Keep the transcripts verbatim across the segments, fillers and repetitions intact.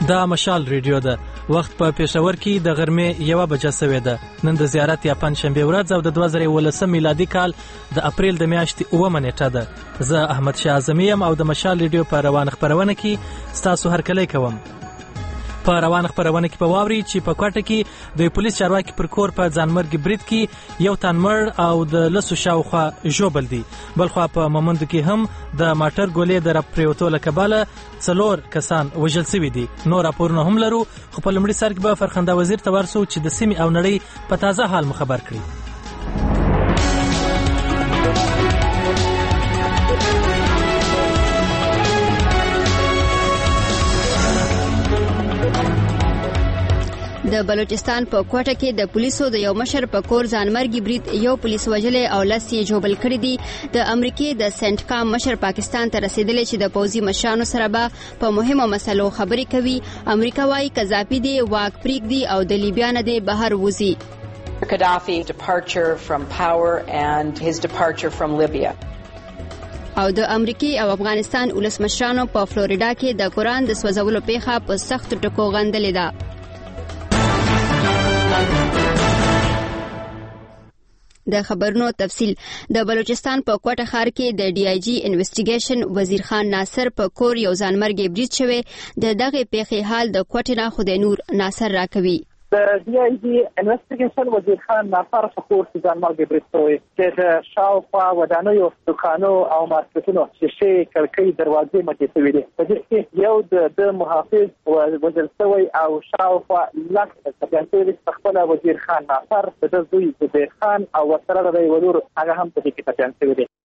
دا مشال ریډیو ده. وخت په پېښور کې د غرمې یوه بجه سوې ده. نن د زیارت یا پنجشنبې ورځ او د دوه زره یولسم میلادي کال د اپریل د میاشتې اوومه نیټه ده. زه احمد شاه اعظمي یم او د مشال ریډیو په روان خپرونه کې ستاسو هرکلی کوم. په روان خپرونه کې په واوري چې په کوټه کې د پولیس چارواکي پر کور په ځانمرګي برید کې یو تن مړ او د لسو شاوخوا ژوبل دي. بلخوا په مومندو کې هم د ماټر ګولې د راپریوتو له کبله څلور کسان وژل شوي دي. نور راپورونه هم لرو، خو په لومړي سر کې به فرخنده وزیر ته ورسو چې د سیمې او نړۍ په تازه حال مو خبر کړي. د بلوچستان په کوټه کې د پولیسو د یو مشر په کور ځانمرګي برید یو پولیس وژلې او لس یې ژوبل کړي دي. د امریکې د سنټ کام مشر پاکستان ته رسیدلی چې د پوځي مشرانو سره به په مهمو مسلو خبرې کوي. امریکا وايي قذافي دی واک پریږدي او د لیبیا نه دی بهر وځي. Gaddafi departure from power and his departure from Libya. او د امریکای او افغانستان ولسمشرانو په فلوریدا کې د قرآن د سوځولو پیښه په سخت ټکو غندلې ده. د خبرونو تفصیل. د بلوچستان په کوټه ښار کې د ډي آی جی انویسټیګیشن وزیر خان ناصر په کور یو ځانمرګي برید شوی. د دغه پیښې حال د کوټه نه خدای نور ناصر راکوي. د ډي آی جی انویسټیګیشن وزیر خان ناصر په کور کې ځانمرګي برید شوی چې د شاوخوا ودانیو دکانو او مارکیټونو شیشې کړکۍ دروازې ماتې شوې دي. په دې کې یو د محافظ وژل شوی او شاوخوا لس کسان په خپل وزیر خان ناصر د زوی زبیر خان او ورسره د ولور هغه هم په دې کې پاتې شوی دي.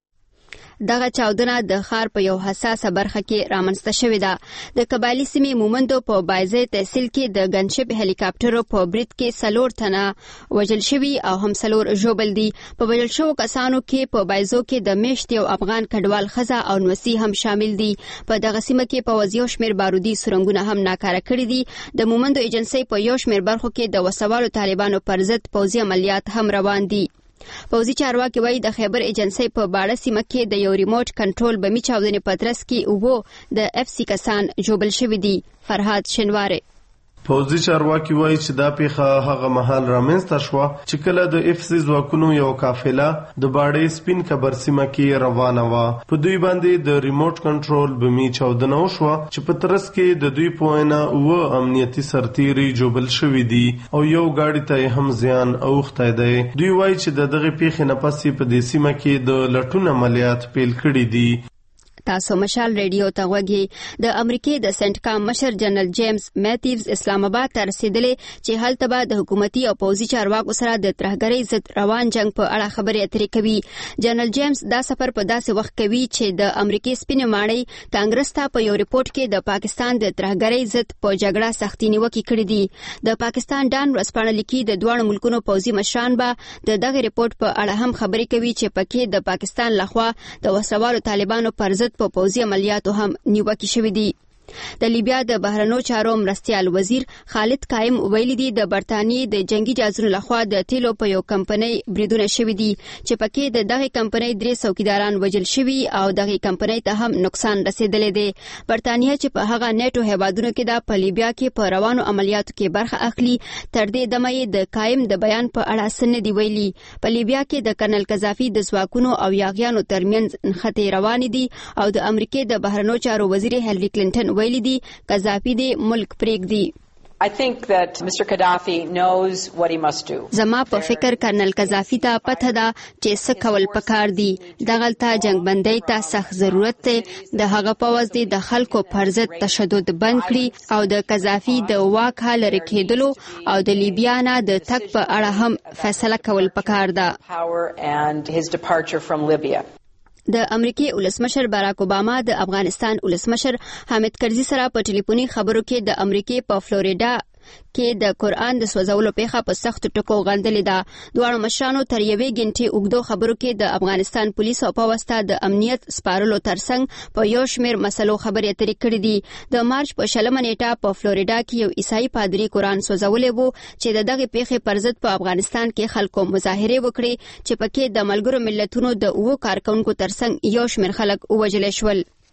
دغه چاودنه د ښار په یو حساسه برخه کې رامنځته شوې ده. د قبایلي سیمې مومندو په بایزه تحصیل کې د ګنشپ هلیکاپټرو په برید کې څلور تنه وژل شوي او هم څلور ژوبل دي. په وژل شوو کسانو کې په بایزو کې د میشت یو افغان کډوال ښځه او نوسي هم شامل دي. په دغه سیمه کې په وزیو شمیر بارودي سرنګونه هم ناکاره کړي دي. د مومندو ایجنسۍ په یو شمیر برخو کې د وسوالو طالبانو پر ضد پوځي عملیات هم روان دي. پوځي چارواکي وایي د خیبر ایجنسۍ په باړه سیمه کې د یو ریموټ کنټرول بمي چاودنې په ترڅ کې اووه د اف سی کسان ژوبل شوي دي. فرهاد شنواره. پوځي چارواکي وایي چې دا پیښه هغه مهال رامنځته شوه چې کله د اف سی ځواکونو یو قافله د باړې سپین کبر سیمه کې روانه وه. په دوی باندې د ریموټ کنټرول بمي چاودنه وشوه چې په ترڅ کې د دوی په وینا اووه امنیتي سرتیري ژوبل شوي دي او یو ګاډي ته هم زیان اوښتی دی. دوی وایي چې د دغه پیښې نه پس په دې سیمه کې د لټون عملیات پیل کړي دي. تاسو مشال ریډیو ته غوږی. د امریکای د سنټ کام مشر جنرال جیمز میتیوز اسلام آباد ته رسیدلی چې هلته به د حکومتي او پوځي چارواکو سره د ترهګرۍ ضد روان جنگ په اړه خبرې اترې کوي. جنرال جیمز دا سفر په داسې وخت کوي چې د امریکای سپینې ماڼۍ کانګرس ته په یو ریپورت کې د پاکستان د ترهګرۍ ضد په جګړه سختي نیوکې کړې دي. د پاکستان ډان ورځپاڼه لیکي د دواړو ملکونو پوځي مشران به د دغه ریپورت په اړه هم خبرې کوي چې پکې د پاکستان لخوا د وسلوالو طالبانو پر ضد په پوځي عملیاتو هم نیوکې شوې دي. د لیبیا د بهرنیو چارو مرستیال وزیر خالد قائم ویلي دي د برتانیې د جنگي جهازونو لخوا د تیلو په یو کمپنۍ بریدونه شوي دي چې پکې د دغه کمپنۍ درې څوکیداران وژل شوي او دغه کمپنۍ ته هم نقصان رسیدلی دی. برتانیه چې په هغه نیټو هیوادونو کې د په لیبیا کې په روانو عملیاتو کې برخه اخلي تر دې دمه یې د قائم د بیان په اړه څه نه دي ویلي. په لیبیا کې د کرنل قذافي د ځواکونو او یاغیانو ترمنځ نښتې روانې دي او د امریکې د بهرنیو چارو وزیر هیلری کلینټن ویلي دي قذافي دې ملک پرېږدي. I think that Mister Gaddafi knows what he must do. زما په فکر کرنل قذافي ته پته ده چې څه کول پکار دي. دغلته جنگ بندۍ ته سخت ضرورت دی. د هغه پوځ دی د خلکو پر ضد تشدد بند کړي او د قذافي د واک لرې کېدلو او د لیبیا نه د تګ په اړه هم فیصله کول پکار ده. Power and his departure from Libya. د امریکای ولسمشر باراک اوباما د افغانستان ولسمشر حامد کرزي سره په ټلیفوني خبرو کې د امریکای په فلوریدا کې د قرآن د سوځولو پیښه په سخت ټکو غندلې ده. دواړو مشرانو تر یوې غنټې اوږدو خبرو کې د افغانستان پولیسو په واسطه د امنیت سپارلو ترڅنګ په یو شمېر مسلو خبرې اترې کړې دي. د مارچ په شلمه نیټه په فلوریدا کې یو عیسائی پادری قرآن سوځولی و چې د دغه پیښې پر ضد په افغانستان کې خلکو مظاهرې وکړې چې پکې د ملګرو ملتونو د اوو کارکونکو ترڅنګ یو شمېر خلک ووژل شول.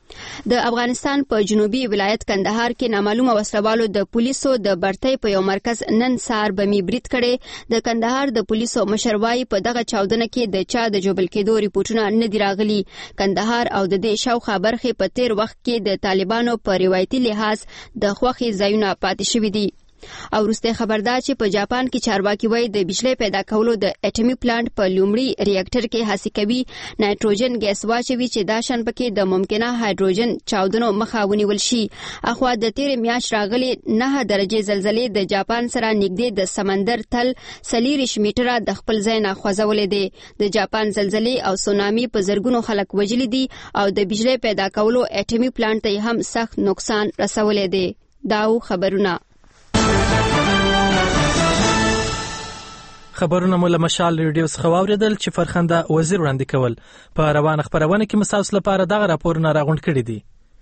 د افغانستان په جنوبي ولایت کندهار کې نامعلومه وسلوالو د پولیسو د برتۍ په یو مرکز نن سهار بمي برید کړي. د کندهار د پولیسو مشر وایي په دغه چاودنه کې د چا د جوبل کېدو ریپورټونه نه دي راغلي. کندهار او د دې شاوخوا برخې په تیر وخت کې د طالبانو په روایتي لحاظ د خوښي ځایونه پاتې شوي دي. او وروسته خبردار چې په جاپان کې چارواکي وایي د بجلی پیدا کولو د اټومي پلانټ په لومړي ریاکټر کې هڅې کوي نایټروجن ګیس واچوي چې دا شان پکې د ممکنه هایدروجن چاودنو مخه ونیول شي. اخوا د تیر میاشت راغلي نه درجه زلزلې د جاپان سره نږدې د سمندر تل څلوېښت میټره د خپل ځای نه خوځولې دي. د جاپان زلزلې او سونامي په زرګونو خلک وژلي دي او د بجلی پیدا کولو اټومي پلانټ ته هم سخت نقصان رسولې دي. داو خبرونه خبرونه مو له مشال ریډیو څخه واوریدل چې فرخنده وزیر وړاندې کول. په روانه خبرونه کې مساوس لپاره دغه راپورونه راغونډ کړي دي.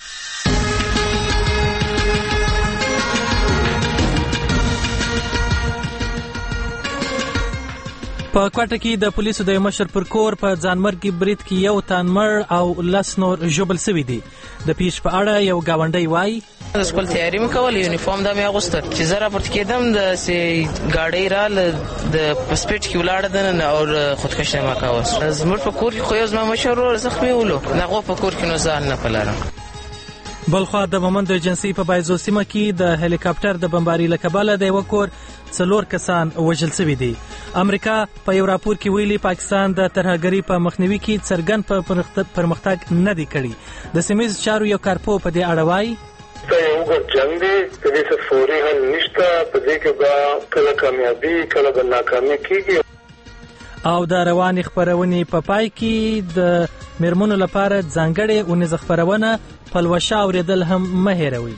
په کوټه کې د پولیسو د مشر پر کور په ځانمرګي برید کې یو تن مړ او لس نور ژوبل شوي دي. د پیښ په اړه یو گاونډی وایي د سکول تیاری مې کول، یونیفارم دا مې اغوسته چې زه راپورته کېدم د سې ګاډۍ راله د په سپیډ کې ولاړه دننه او خودکشي مې وکړه. زموږ په کور کې خو یو زما مشر ورور زخمي ولو، هغه په کور کې نو ځان نه پلارم. بلخوا د مومند ایجنسي په بایزو سیمه کې د هلیکاپټر د بمباري له کبله د یو کور څلور کسان وژل شوي دي. امریکا په یو راپور کې ویلي پاکستان د ترهګرۍ په مخنیوي کې څرګند په پرمختګ نه دی کړی. د سیمهییز چارو یو کارپو په دې اړه وایي دا یو ګډ جنگ دی، په دې څه فوري حل نشته، په دې کې به کله کامیابي کله به ناکامي کیږي. او د روانې خپرونې په پای کې د میرمنو لپاره ځانګړې اونیزه خپرونه پلوشه اورېدل هم مه هېروئ.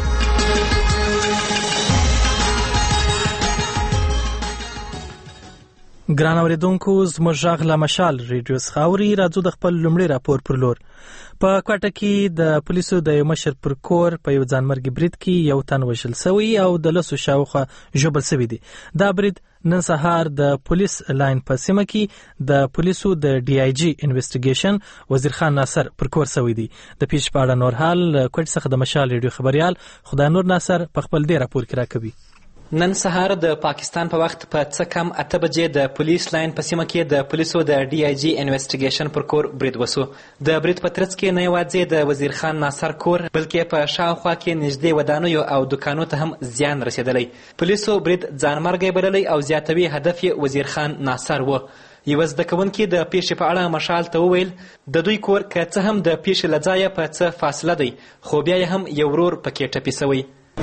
ګران اوریدونکو، زموږ غږ له مشال ریډیو څخه اورئ. راځو د خپل لومړي راپور پر لور. په کوټه کې د پولیسو د یو مشر پر کور په یو ځانمرګي برید کې یو تن وژل شوی او د لسو شاوخوا ژوبل شوي دي. دا برید نن سهار د پولیس لاین په سیمه کې د پولیسو د ډي آی جي انویسټیګیشن وزیر خان ناصر پر کور شوی دی. د پیښې په اړه نور حال کوټ څخه د مشال ریډیو خبريال خدای نور ناصر په خپل دې راپور کې راکوي. نن سهار د پاکستان په وخت په څه کم اته بجې د پولیس لاین په سیمه کې د پولیسو د ډي آی جي انویسټیګیشن پر کور برید وسو. د برید په ترڅ کې نه یوازې د وزیر خان ناصر کور بلکې په شاوخوا کې نږدې ودانیو او دکانو ته هم زیان رسېدلی. پولیسو برید ځانمرګی بللی او زیاتوي هدف یې وزیر خان ناصر و. یو زده کوونکي د پیښې په اړه مشال ته وویل د دوی کور که څه هم د پیښې له ځایه په څه فاصله دی خو بیا یې هم یو ورور پکې ټپي شوی.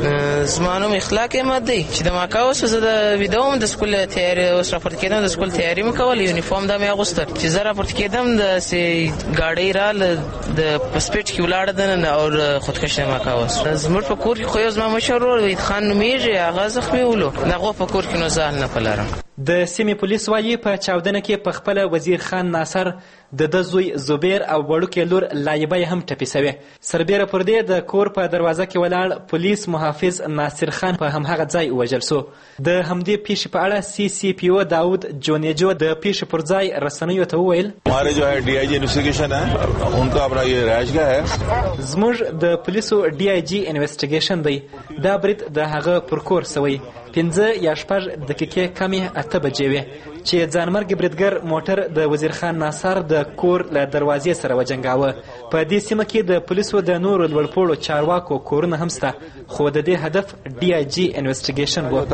زما نوم اخلاق احمد دی چې د ماکا اوس زه د ویده وم د سکول تیاری اوس راپورته کېدم د سکول تیاری مې کول، یونیفارم دا مې اغوسته چې زه راپورته کېدم د سې ګاډۍ راله د په سپیډ کې ولاړه دننه او خودکشي مې وکړه. زموږ په کور کې خو یو زما مشر ورور وحید خان نومیږي، هغه زخمي ولو، هغه په کور کې نو ځان نه پلارم. د سیمې پولیس وایي په چاودنه کې په خپله وزیر خان ناصر د ده زوی زبیر او وړوکې لور لایبه هم ټپي سوې. سربیره پر دې د کور په دروازه کې ولاړ پولیس محافظ ناصر خان په همهغه ځای ووژل سو. د همدې پیښې په اړه سی سی پی او داود جونیجو د پیښې پر ځای رسنیو ته وویل हमारे जो है D I जी इन्वेस्टिगेशन है उनका अपना ये रहायशगाह है. زموږ د پولیسو ډي آی جي انویسټیګیشن دی. دا برید د هغه پر کور سوی. پنځه یا شپږ دقیقې کمې اته بجې وې چې ځانمرګي بریدګر موټر د وزیر خان ناصر د کور له دروازې سره وجنګاوه. په دې سیمه کې د پولیسو د نورو لوړپوړو چارواکو کورونه هم شته خو د دې هدف ډي آی جي انویسټیګیشن و.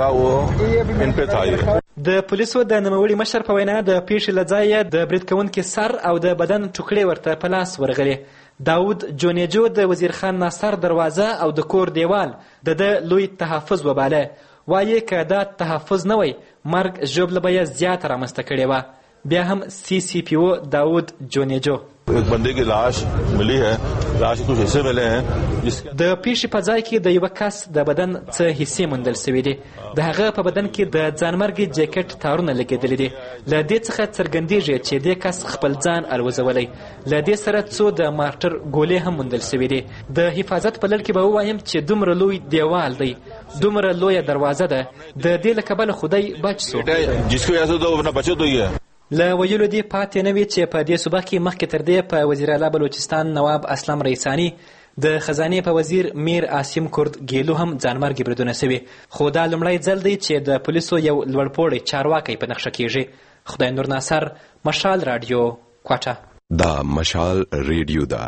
د پولیسو د نوموړي مشر په وینا د پیښې له ځایه د برید کوونکي سر او د بدن ټوکړې ورته په لاس ورغلې. داود جونیجو د وزیر خان ناصر دروازه او د کور دیوال د ده لوی تحفظ وباله. وایي که دا تحفظ نه وی مرګ ژوبله به یې زیاته رامنځته کړې وه. بیا هم سی سی پی او داود جونیجو एक बंदे की लाश मिली है, लाश के कुछ हिस्से मिले हैं. د پیښې په ځای کې د یوه کس د بدن څه حصې موندل شوي دي. د هغه په بدن کې د ځانمرګي جیکټ تارونه لګېدلي دي. له دې څخه څرګندېږي چې دې کس خپل ځان الوزولی. له دې سره څو د مارټر ګولې هم موندل شوي دي. د حفاظت په لړ کې به ووایم چې دومره لوی دیوال دی، دومره لویه دروازه ده، د دې له کبله خدای بچ سو. जिसकी वजह से तो अपना बचत हुई है. له ویلو دې پاتې نه وي چې په دې صوبه کې مخکې تر دې په وزیر اعلی بلوچستان نواب اسلم ریسانی د خزانې په وزیر میر عاصم کرد ګیلو هم ځانمرګي بریدونه سوي، خو دا لومړی ځل دی چې د پولیسو یو لوړپوړی چارواکی په نښه کیږي. خدای نور ناصر، مشال رادیو، کوټه. دا مشال ریډیو ده.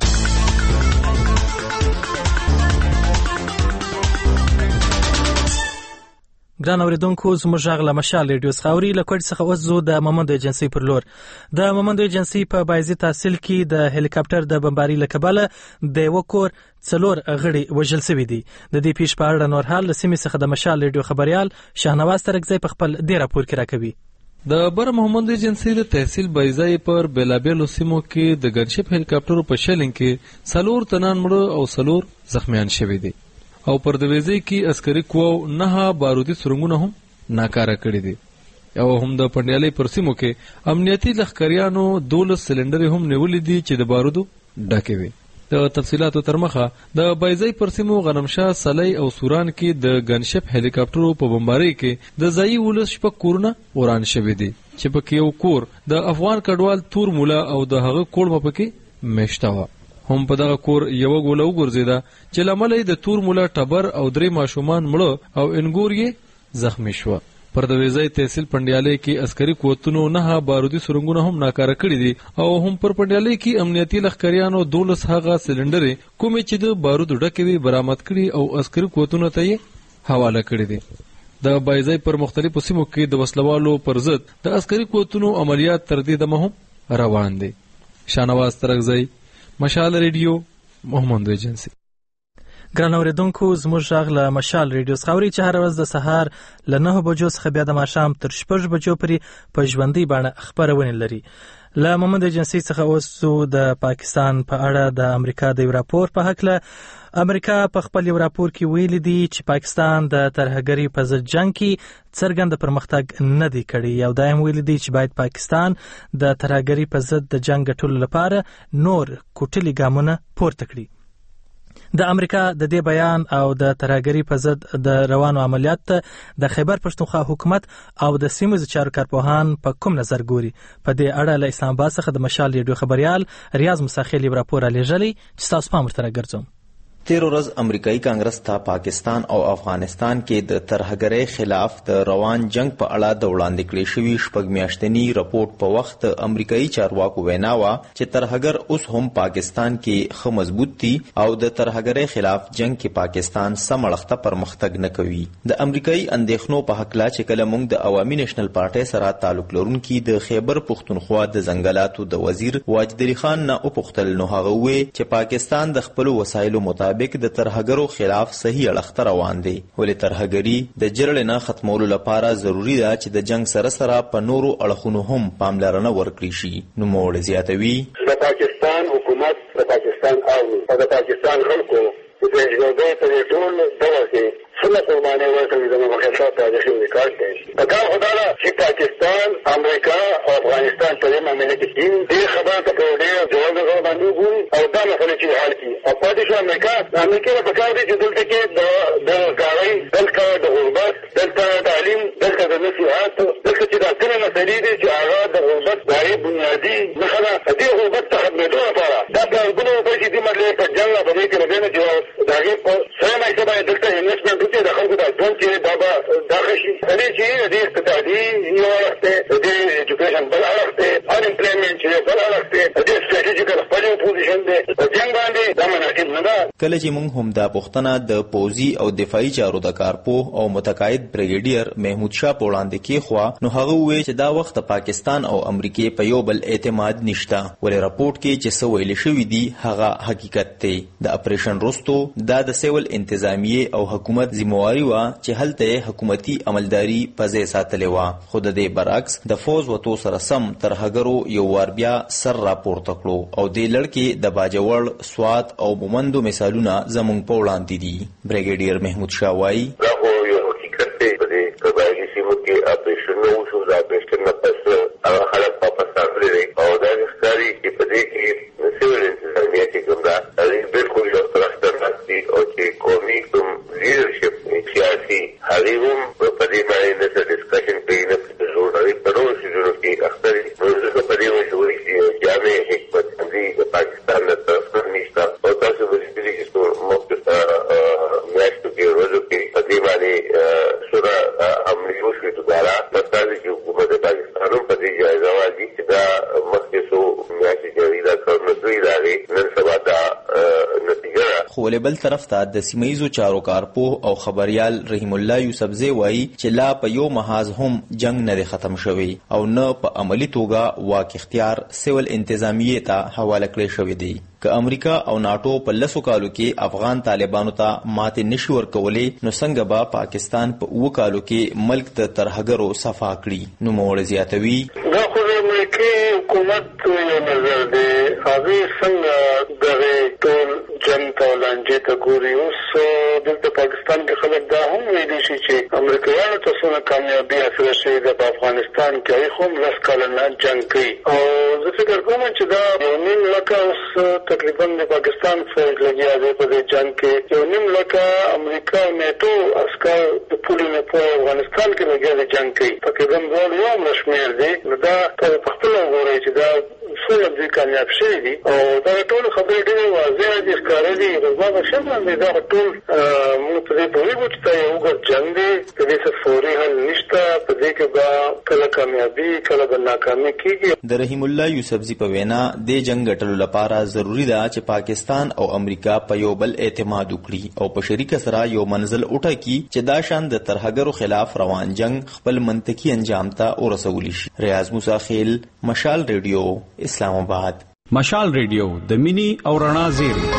ګران اوریدونکو، زموږ غږ له مشال ریډیو څخه اوري. له کوټې څخه اوس ځو د مومندو ایجنسۍ پر لور. د مومندو ایجنسۍ په بایزي تحصیل کې د هلیکاپټر د بمباري له کبله د یوه کور څلور غړي وژل شوي دي. د دې پیښې په اړه نور حال له سیمې څخه د مشال ریډیو خبریال شاهنواز ترکزی په خپل دې راپور کې راکوي. د بر محمد ایجنسۍ د تحصیل بایزای پر بیلابیلو سیمو کې د ګنشپ هلیکاپټرو په شلنګ کې څلور تنان مړه او څلور زخمیان شوي دي او پر دویزۍ کې عسکري قواو نه بارودي سرنګونه هم ناکاره کړي دي او هم د پنډیالۍ پر سیمو کې امنیتي لښکریانو دولس سلنډرې هم نیولې دي چې د بارودو ډکې وي. د تفصیلاتو تر مخه د بایزۍ پر سیمو غنمشاه، سلی او سوران کې د ګنشپ هلیکاپټرو په بمبارۍ کې د ځایي ولس شپږ کورونه وران شوي دي چې پکې یو کور د افغان کډوال تور مولا او د هغه کوړمه پکې میشته وه. هم په دغه کور یوه ګوله وګرځېده چې له امله یې د تور مولا ټبر او درې ماشومان مړه او انګور یې زخمی شوه. پر د ویزای تحصیل پنډیالۍ کې عسکري قوتونو نه بارودي سرنګونه هم ناکاره کړي دي او هم پر پنډیالۍ کې امنیتي لښکریانو دولس هغه سلنډرې کومې چې د بارودو ډکې وي برآمد کړي او عسکري قوتونو ته یې حواله کړي دي. د بایزای پر مختلفو سیمو کې د وسلوالو پر ضد د عسکري قوتونو عملیات تر دې دمه هم روان دي. شاهنواز ترکزی، مشال ریډیو، مومندو ایجنسۍ. ګران اوریدونکو، زموږ غږ له مشال ریډیو څخه اوري چې هره ورځ د سهار له نهو بجو څخه بیا د ماښام تر شپږ بجو پورې په ژوندۍ بڼه خپرونې لري. له مومندو ایجنسۍ څخه اوس د پاکستان په اړه د امریکا د یو راپور په هکله. امریکا په خپل یو راپور کې ویلي دي چې پاکستان د ترهګرۍ په ضد جنګ کې څرګند پرمختګ نه دی کړی او دا هم ویلي دي چې باید پاکستان د ترهګرۍ په ضد د جنګ ګټلو لپاره نور کوټلي ګامونه پورته کړي. د امریکا د دې بیان او د ترهګرۍ په ضد د روانو عملیات ته د خیبر پښتونخوا حکومت او د سیمه چارو کارپوهان په کوم نظر ګوري؟ په دې اړه له اسلام آباد څخه د مشال ریډیو خبریال ریاض مساخیل یو راپور رالیږلی چې تاسو پام ورته راګرځوم. تیر ورځ امریکایي کانګرس ته پاکستان او افغانستان کې د ترهګرۍ خلاف د روان جنگ په اړه د وړاندې کړې شوي شپږ میاشتني رپورټ په وخت امریکایي چارواکو وینا وه چې ترهګر اوس هم پاکستان کې ښه مضبوط دي او د ترهګرۍ خلاف جنگ کې پاکستان سم اړخته پرمختګ نه کوي. د امریکایي اندېښنو په هکله چې کله موږ د عوامي نېشنل پارټۍ سره تعلق لرونکي د خیبر پښتونخوا د ځنګلاتو د وزیر واجد علي خان نه وپوښتل، نو هغه وویل چې پاکستان د خپلو وسایلو مطابق د ترهګرو خلاف صحیح اړخته روان دی، ولې ترهګري د جرړې نه ختمولو لپاره ضروري ده چې د جنگ سره سره په نورو اړخونو هم پاملرنه ورکړي شي. نوموړی زیاتوي، د پاکستان حکومت، د پاکستان عوامي او د پاکستان خلکو د ژوندۍ په دې ټول ډول کې څومره قربانۍ ورکړي زموږ مخالفت تاریخي ریکارډ دی. په کار خو دا ده چې پاکستان، امریکا او افغانستان په دې معامله کې دین دې خبره ته په ډېر جواب ډول باندې وګوري او دا مسله چې حل کړي. او پاتې شو امریکا د امریکا په کار دی چې دلته کې د بېروزګارۍ، دلته د غربت، دلته تعلیم، دلته د نصیحت، دلته چې دا کومې مسلې دي چې هغه د غربت د هغې بنیادي نښه ده. د دې غربت ته ختمېدو لپاره دا پلانګونه وکړي چې دې مسلې په جنګ په دې کې له دې نه چې د هغې په سمه حصه باندې دلته انویسټمنټ وکړي، د خلکو دا ژوند چې دا به دا ښه شي. دې چې د دې اقتصادي یو اړخ دی، د دې ایجوکیشن بل اړخ دی، انامپلایمنټ چې بل اړخ دی، د دې سټراټیجیکل خپل پوزیشن دی. په جنګ باندې دا مناسب نه ده. کله چې موږ هم دا پوښتنه د پوځي او دفاعي چارو د کارپوه او متقاعد بریګیډیر محمود شاه په وړاندې کېښوه، نو هغه وویل چې دا وخت د پاکستان او امریکې په یو بل اعتماد نشته، ولې راپورټ کې چې څه ویلي شوي دي هغه حقیقت دی. د اپریشن وروستو دا د سیول انتظامیې او حکومت ذمواري وه چې هلته یې حکومتي عملداري په ځای ساتلې وه، خو د دې برعکس د فوز وتو سره سم ترهګرو یو وار بیا سر راپورته کړو او دې لړ کې د باجوړ، سوات او مومندو مثالونه زموږ په وړاندې دي. بریګیډیر محمود شاه وایي، دا خو یو حقیقت دی. په دې قبایلي سیمو کې اپریشنونه وشو، د اپریشن نه پس هغه خلک واپس راغلي دي او دا ښکاري چې په دې کې سیول انتظامیه چې کوم ده هغې بلکل یو طرف ته ناست دي او چې قومي کوم لیډرشپ سیاسي هغې هم په دې باندې نه څه ډسکشن کوي، نه څه جوړوي، په نورو څیزونو کې اخته دي. نو ولې بل طرف ته د سیمایزو چارو کارپوه او خبريال رحیم الله یوسفزی وایي چې لا په یو محاذ هم جنگ نه ختم شوی او نه په عملی توګه واک اختیار سیول انتظامیه ته حواله کړی شوی دی. که امریکا او ناټو په لسو کالو کې افغان طالبانو ته ماتې نشي ورکولی نو څنګه به پاکستان په اوه کالو کې ملک د ترهګرو صفا کړي. نوموړی زیاتوي دا خو د امریکي حکومت یو نظر دی، هغې څنګه دغې ټول جنګ ته لانجې ته ګوري. اوس دلته پاکستان کې خلک دا هم ویلی شي چې امریکایانو ته څومره کامیابي حاصله شوې ده په افغانستان کې، هغې خو هم لس کاله نه جنګ کوي. او زه فکر کوم چې دا یو نیم لکه اوس تقریبا د پاکستان فوج لګیا دی په دې جنګ کې، یو نیم لکه امریکا او نیټو عسکر د پولې نه په افغانستان کې لګیا دی جنګ کوي. تقریبا دواړه یو عمره شمېر دی. نو دا تاسو په خپله وګورئ چې دا څومره دوی کامیاب شوي دي او دا ټول خبرې ډېرې واضح دي، ښکاره دي. زما په شک باندې دا ټول موږ په دې پوهېږو چې دا یو اوږد جنګ دی، په دې څه فوري حل نشته، په دې کې به کله کامیابي کله به ناکامي کېږي. د رحیم الله یوسفزي په وینا دې جنګ ګټلو لپاره ضروري ده چې پاکستان او امریکا په یو بل اعتماد وکړي او په شریکه سره یو منزل وټاکي چې دا شان د ترهګرو خلاف روان جنگ خپل منطقي انجام ته ورسولی شي. ریاض موسی خیل، مشال ریډیو، اسلام آباد. مشال ریډیو د مینی او رڼا زیری.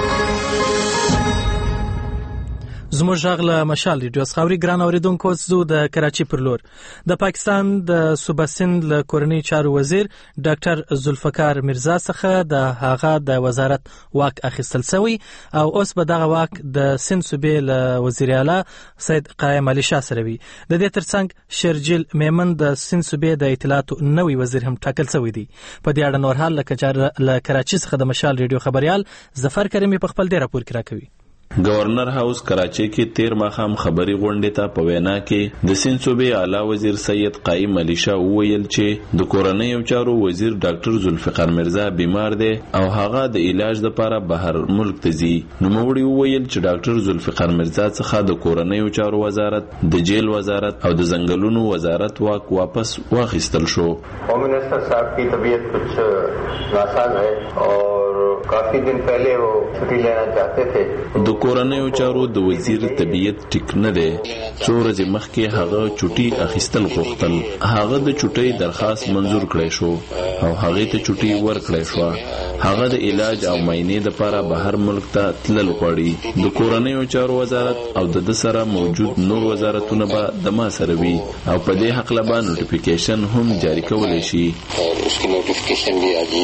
زموږ غږ له مشال ریډیو څخه اوري. ګران اوریدونکو، زه د کراچۍ پر لور د پاکستان د صوبه سند له کورنۍ چارو وزیر ډاکټر ذوالفقار مرزا څخه د هغه د وزارت واک اخیستل شوی او اوس به دغه واک د سند صوبې له وزیر اعلی سید قایم علي شاه سره وي. د دې ترڅنګ شرجیل میمن د سند صوبې د اطلاعاتو نوی وزیر هم ټاکل شوی دی. په دې اړه نور حال له کراچۍ څخه د مشال ریډیو خبريال ظفر کریمي په خپل ډیر راپور کې راکوي. گورنر هاوس کراچۍ کې تیر ماښام خبري غونډې ته په وینا کې د سند صوبې اعلی وزیر سید قایم علي شاه وویل چې د کورنۍ چارو وزیر ډاکټر ذوالفقار مرزا بیمار دی او هغه د علاج لپاره بهر ملک ته ځي. نوموړي وویل چې ډاکټر ذوالفقار مرزا څخه د کورنۍ چارو وزارت، د جیل وزارت او د ځنګلونو وزارت واک واپس واخیستل شو. होम मिनिस्टर साहब की तबीयत कुछ नासाज है और काफी दिन पहले वो छुट्टी लेना चाहते थे. د کورنۍ چارو د وزیر طبيعت ټیک نه دی. څو ورځې مخکې هغه چټي اخیستل غوښتل. هغه د چټي درخواست منزور کړی شو او هغه ته چټي ورکړی شو. هغه د علاج او معاینې لپاره بهر ملک ته تلل غواړي. د کورنۍ چارو وزارت او د سره موجود نور وزارتونه به د ما سره وي او په دې حق لبا نوټیفیکیشن هم جاری کولای شي. उसकी नोटिफिकेशन भी आज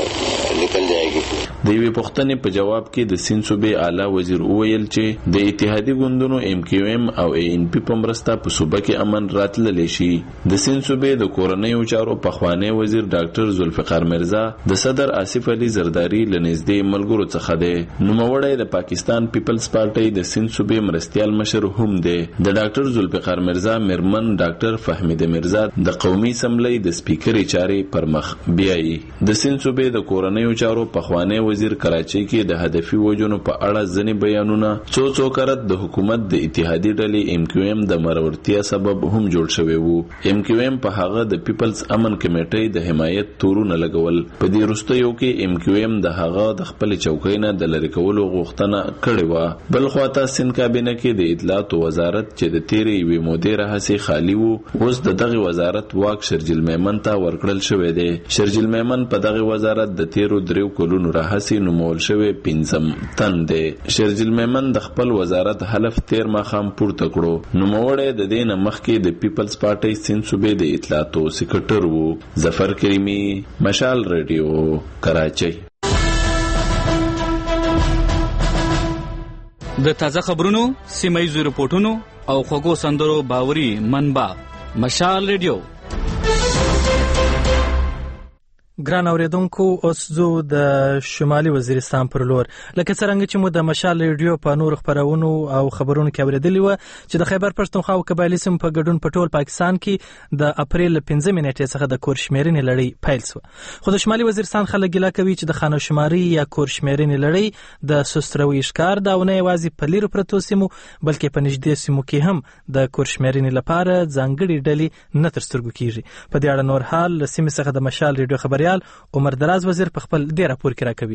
निकल जाएगी. د یوې پوښتنې په جواب کې د سند صوبې اعلی وزیر وویل چې د اتحادي ګوندونو ایم کیو ایم او ای ان پی په مرسته په صوبه کې امن راتللی شي. د سند صوبې د کورنۍ چارو پخوانی وزیر ډاکټر ذوالفقار مرزا د صدر آصف علي زرداری له نږدې ملګرو څخه دی. نوموړی د پاکستان پیپلز پارټۍ د سند صوبې مرستیال مشر هم دی. د ډاکټر ذوالفقار مرزا میرمن ډاکټر فهمیده مرزا د قومي اسمبلی د سپیکرې چارې پر مخ بیایي. د سند صوبې د کورنۍ چارو پخوانی وزیر کراچۍ کې د هدفي وجونو په اړه ځینې بیانونه څو څو کرت د حکومت د اتحادي ډلې ایم کیو ایم د مرورتیا سبب هم جوړ شوی وو. ایم کیو ایم په هغه د پیپلز امن کمیټې د حمایت تورونه لګول. په دې وروستیو کې ایم کیو ایم د هغه د خپل چوکۍ نه د لری کولو غوښتنه کړې وه. بل خواته سند کابینه کې د اطلاعات وزارت چې د تیرې یوې مودې راهیسې خالي وو، اوس د دغه وزارت واک شرجیل میمن ته ورکړل شوی دی. شرجیل میمن په دغه وزارت د تیرو دریو کلونو راهیسې نومول شوی پنځم تن دی. شرجیل میمن د خپل وزارت حلف تیر ماښام پورته کړو. نوموړی د دې نه مخکې د پیپلز پارټۍ سند صوبې د اطلاعاتو سکرټر وو. ظفر کریمي، مشال ریډیو، کراچۍ. د تازه خبرونو، سیمه ییزو رپورټونو او خوږو سندرو باوري منبع مشال ریډیو. ګران اوریدونکو، اوس زه د شمالي وزیرستان پر لور لکه څرنګه چې مو د مشال ریډیو په نور خبرونو او خبرونو کې اوریدلی و چې د خیبر پښتونخوا او قبایلی سیمو په ګډون په ټول پاکستان کې د اپریل پنځمې نیټې څخه د کور شمیرنې لړۍ پیل شوه. خو د شمالي وزیرستان خلک ګیله کوي چې د خانه شماري یا کور شمیرنې لړۍ د سستروي ښکار ده او نه یوازې په لیرو پرتو سیمو بلکې په نږدې سیمو کې هم د کور شمیرنې لپاره ځانګړي ډلې نه تر سترګو کیږي. په دې اړه نور حال له سیمې څخه د مشال ریډیو خبريال عمر دراز وزیر په خپل ډیر راپور کې راکوي.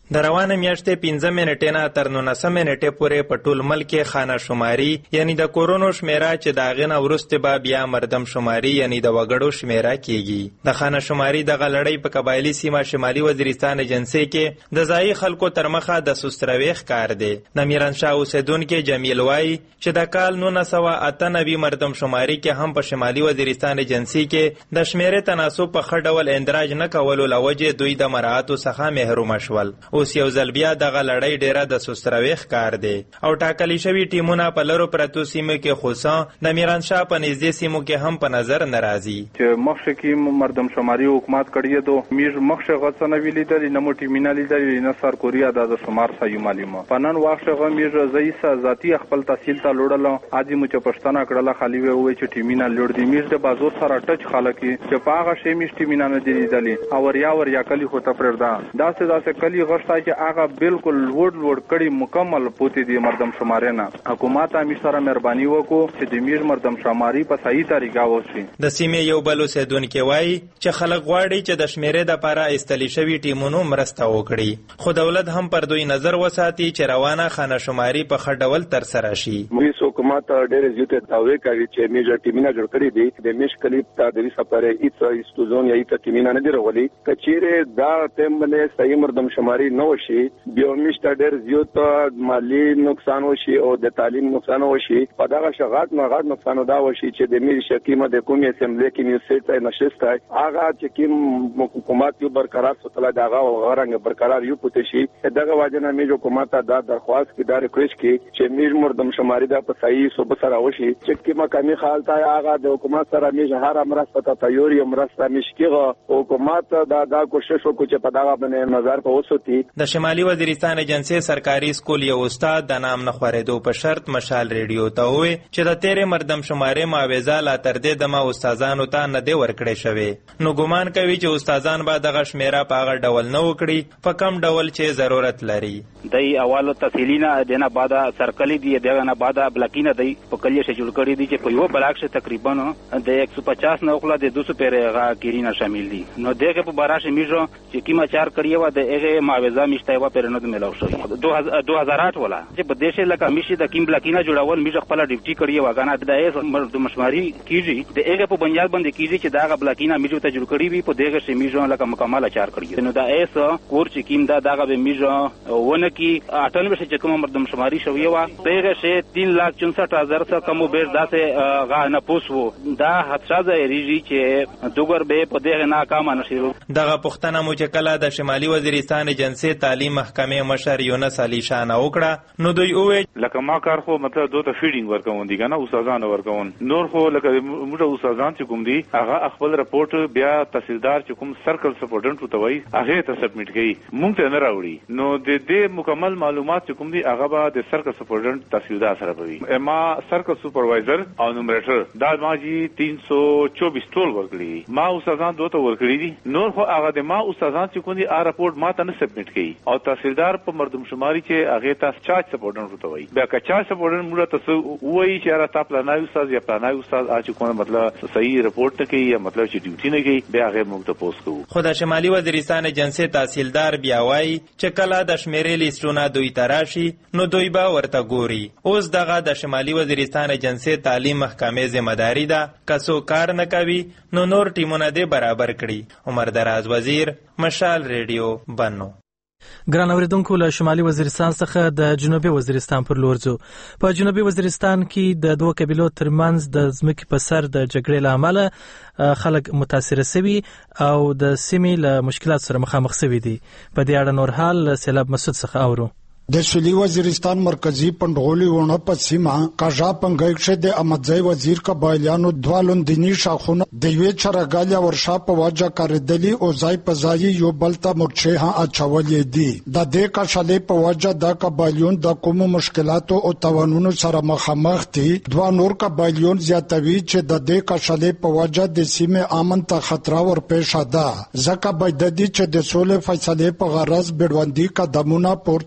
د روانه میاشتې پنځه منټې نه تر نولسمې نیټې پورې په ټول ملک کې خانه شماري یعنی د کورونو شمیره چې د هغې نه وروسته به بیا مردم شماري یعنی د وګړو شمیره کیږي. د خانه شماري دغه لړۍ په قبایلي سیمه شمالي وزیرستان ایجنسۍ کې د ځایي خلکو تر مخه د سستروي ښکار دی. د میرانشاه اوسیدونکي جمیل وایي چې د کال نولس سوه اته نوي مردم شماري کې هم په شمالي وزیرستان ایجنسۍ کې د شمیرې تناسب په ښه ډول اندراج نه کولو له وجې دوی د مراعاتو څخه محرومه شول. اوس یو ځل بیا دغه لړۍ ډیره د سستروي ښکار دی او ټاکلي شوي ټیمونه په لرو پرتو سیمو کې خصوصا د میرانشاه په نږدې سیمو کې هم په نظر نه راځي. چې مخکې کې مردم شماري حکومت کړی دو میږ مخکې غڅ نه ویلي دي نه موټی مینا لیدل نه سر کوریا د شمار سایو معلومه پنن واخ غ میږ زیسا ذاتی خپل تحصیل ته لوړل اځي مو چې پښتنه کړله خالی وي چې ټیمینا لوړ دی میږ د بازار سره ټچ خلک چې پاغه شی میشتي مینا نه دی لیدل او وریا وریا کلی خو ته پردا داسې داسې کلی غشتا چې هغه بالکل لوړ لوړ کړي مکمل پوتې دی مردم شماري نه حکومت امي سره مهرباني وکړو چې د میږ مردم شماري په صحیح طریقه وشي. د سیمې یو بل اوسیدونکي وایي چې خلک غواړي چې د شمیرې د لپاره استلی شوي ټیمونو مرسته وکړي خو دولت هم پر دوی نظر وساتي چې روانه خانه شماري په ښه ډول ترسره شي. موږ حکومت ډېر زیات دعوی کوي چې میږ ټیمونه جوړ کړي دي د میش کلیپ ته د سفر ایت استوزون یا ایت ټیمونه نه دی راولي کچېره دا تم باندې صحیح مردم شماري نه وشي بیا میش ته ډېر زیات مالی نقصان وشي او د تعلیم نقصان وشي په دغه شغات نه غاټ نقصان دا وشي چې د میش شکیمه د کومې اسمبلی کې نیوسټ نشسته هغه چې کوم حکومت یو برقرار ساتل دغه غرنګ برقرار یو پته شي دغه واجنه میج حکومت دا درخواست کې دا ریکوست کې چې میج مردم شماري دا په صحیح صوبه سره وشي چې کی مقامي حالت هغه د حکومت سره میج هر مرسته ته تیاری مرسته مشکیغه حکومت دا دا کوشش وکړي چې په دغه باندې نظر په وسوتي. د شمالي وزیرستان ایجنسۍ سرکاري سکول یو استاد د نام نه خورېدو په شرط مشال ریډیو ته وویل چې د تیرې مردم شماري معاوضه لا تر دې دمه استادانو ته نه دی ورکړې شوې نو ګمان کوي چې استادان به دغه شمیره په هغه ډول نه وکړي په کم ډول چې ضرورت لري. دای اول تحصیلینا دنه بعد سرکلي دی دغه نه بعد بلکینه دی په کلیه شجول کړی دی چې په یو بلاک شه تقریبا د ایک سو پچاس نه خپل د دو سو پیره کیرینا شامل دي نو دغه په باراشه میجو چې کیما چار کړی و د هغه معاوضه مشته و پر نه ملاو شو دو هزار آठ ولا چې په دیشه لکه میشي د کیم بلکینه جوړول میجو خپل ډیوټي کړی و غانا د ایس د مشماري کیږي د هغه په بنیاد باندې کیږي چې دغه بلکینه میجو ته جوړ کړی وي په دغه شه میجو لکه مکمل چار کړی نو د ایس کور چې کیم دا دغه به میجو ونه کی اټنوي چې کوم مردم شماري شوی و دغه شه تین لاک چونسټ هزار څخه کم بیر داسه غا نه پوسو دا حادثه ریږي چې دوګر به په دغه ناکام نشي. دغه پښتنه مو چې کله د شمالي وزیرستان ایجنسۍ تعلیم محکمې مشر یونس علي شان وکړه نو دوی وویل لکه ما کار خو مطلب دوی ته فیډینګ ورکوون دي کنه استادان ورکوون نور خو لکه موږ استادان چې کوم دي هغه خپل رپورټ بیا تحصیلدار چې کوم سرکل سپورټنټ وتوي هغه ته سبمیټ کړي مونږ ته نه راوړي نو د دې مکمل معلومات چې کوم دي هغه به د سرکل سپورټنټ تحصیلدار سره کوي. ما سرکل سپروایزر او نومریټر دا ما جی تین سو چوبیس ټول ورکړي ما استادان دوه ته ورکړي دي نور خو هغه د ما استادان چې کوم دي ا رپورټ ما ته نه سبمیټ کړي او تحصیلدار په مردم شماري چې هغه ته چارج سپورټنټ وتوي بیا که چارج سپورټنټ موږ ته وایي چې را تاسو پلانای استاد یا پلانای استاد اچ کوم مطلب صحیح رپورټ نه کوي یا مطلب چې ډیوټي نه کوي بیا هغه موږ ته پوسټ کوو. خو د شمالي وزیرستان ایجنسۍ تحصیلدار بیا وایي چې کله د شمیرې لیستونه دوی تراشي نو دوی به ورته ګوري. اوس دغه د شمالي وزیرستان ایجنسۍ تعلیم محکمې ذمہداري ده که څوک کار نه کوي نو نور ټیمونه دې برابر کړي. عمر دراز وزیر مشال ریډیو بنو. ګران اوریدونکو له شمالي وزیرستان څخه د جنوبي وزیرستان پر لور ځو. په جنوبي وزیرستان کې د دوه قبیلو ترمنځ د ځمکې په سر د جګړې له امله خلک متاثره شوي او د سیمې له مشکلات سره مخامخ شوي دي. په دې اړه نور حال له سیلاب مسعود څخه اورو. د سویلي وزیرستان مرکزی پندغولی ونه په سیمه کاژا پنګښه د احمدزی وزیر قبایلیانو دوه لوندنی شاخونه د یوې چرګالیا ورشا په واجه کاردلی او ځای په ځای یو بلته مرچه ها اچولې دي. د دې کښلې په واجه د قبایلیون د کوم مشکلاتو او توانونو سره مخامخ دي. دوه نور قبایلیون زیاتوي چې د دې کښلې په واجه د سیمه امن ته خطر ور پېښ ده ځکه باید د دې چې د سولې فیصله په غرض بیړوندي قدمونه پورته کړای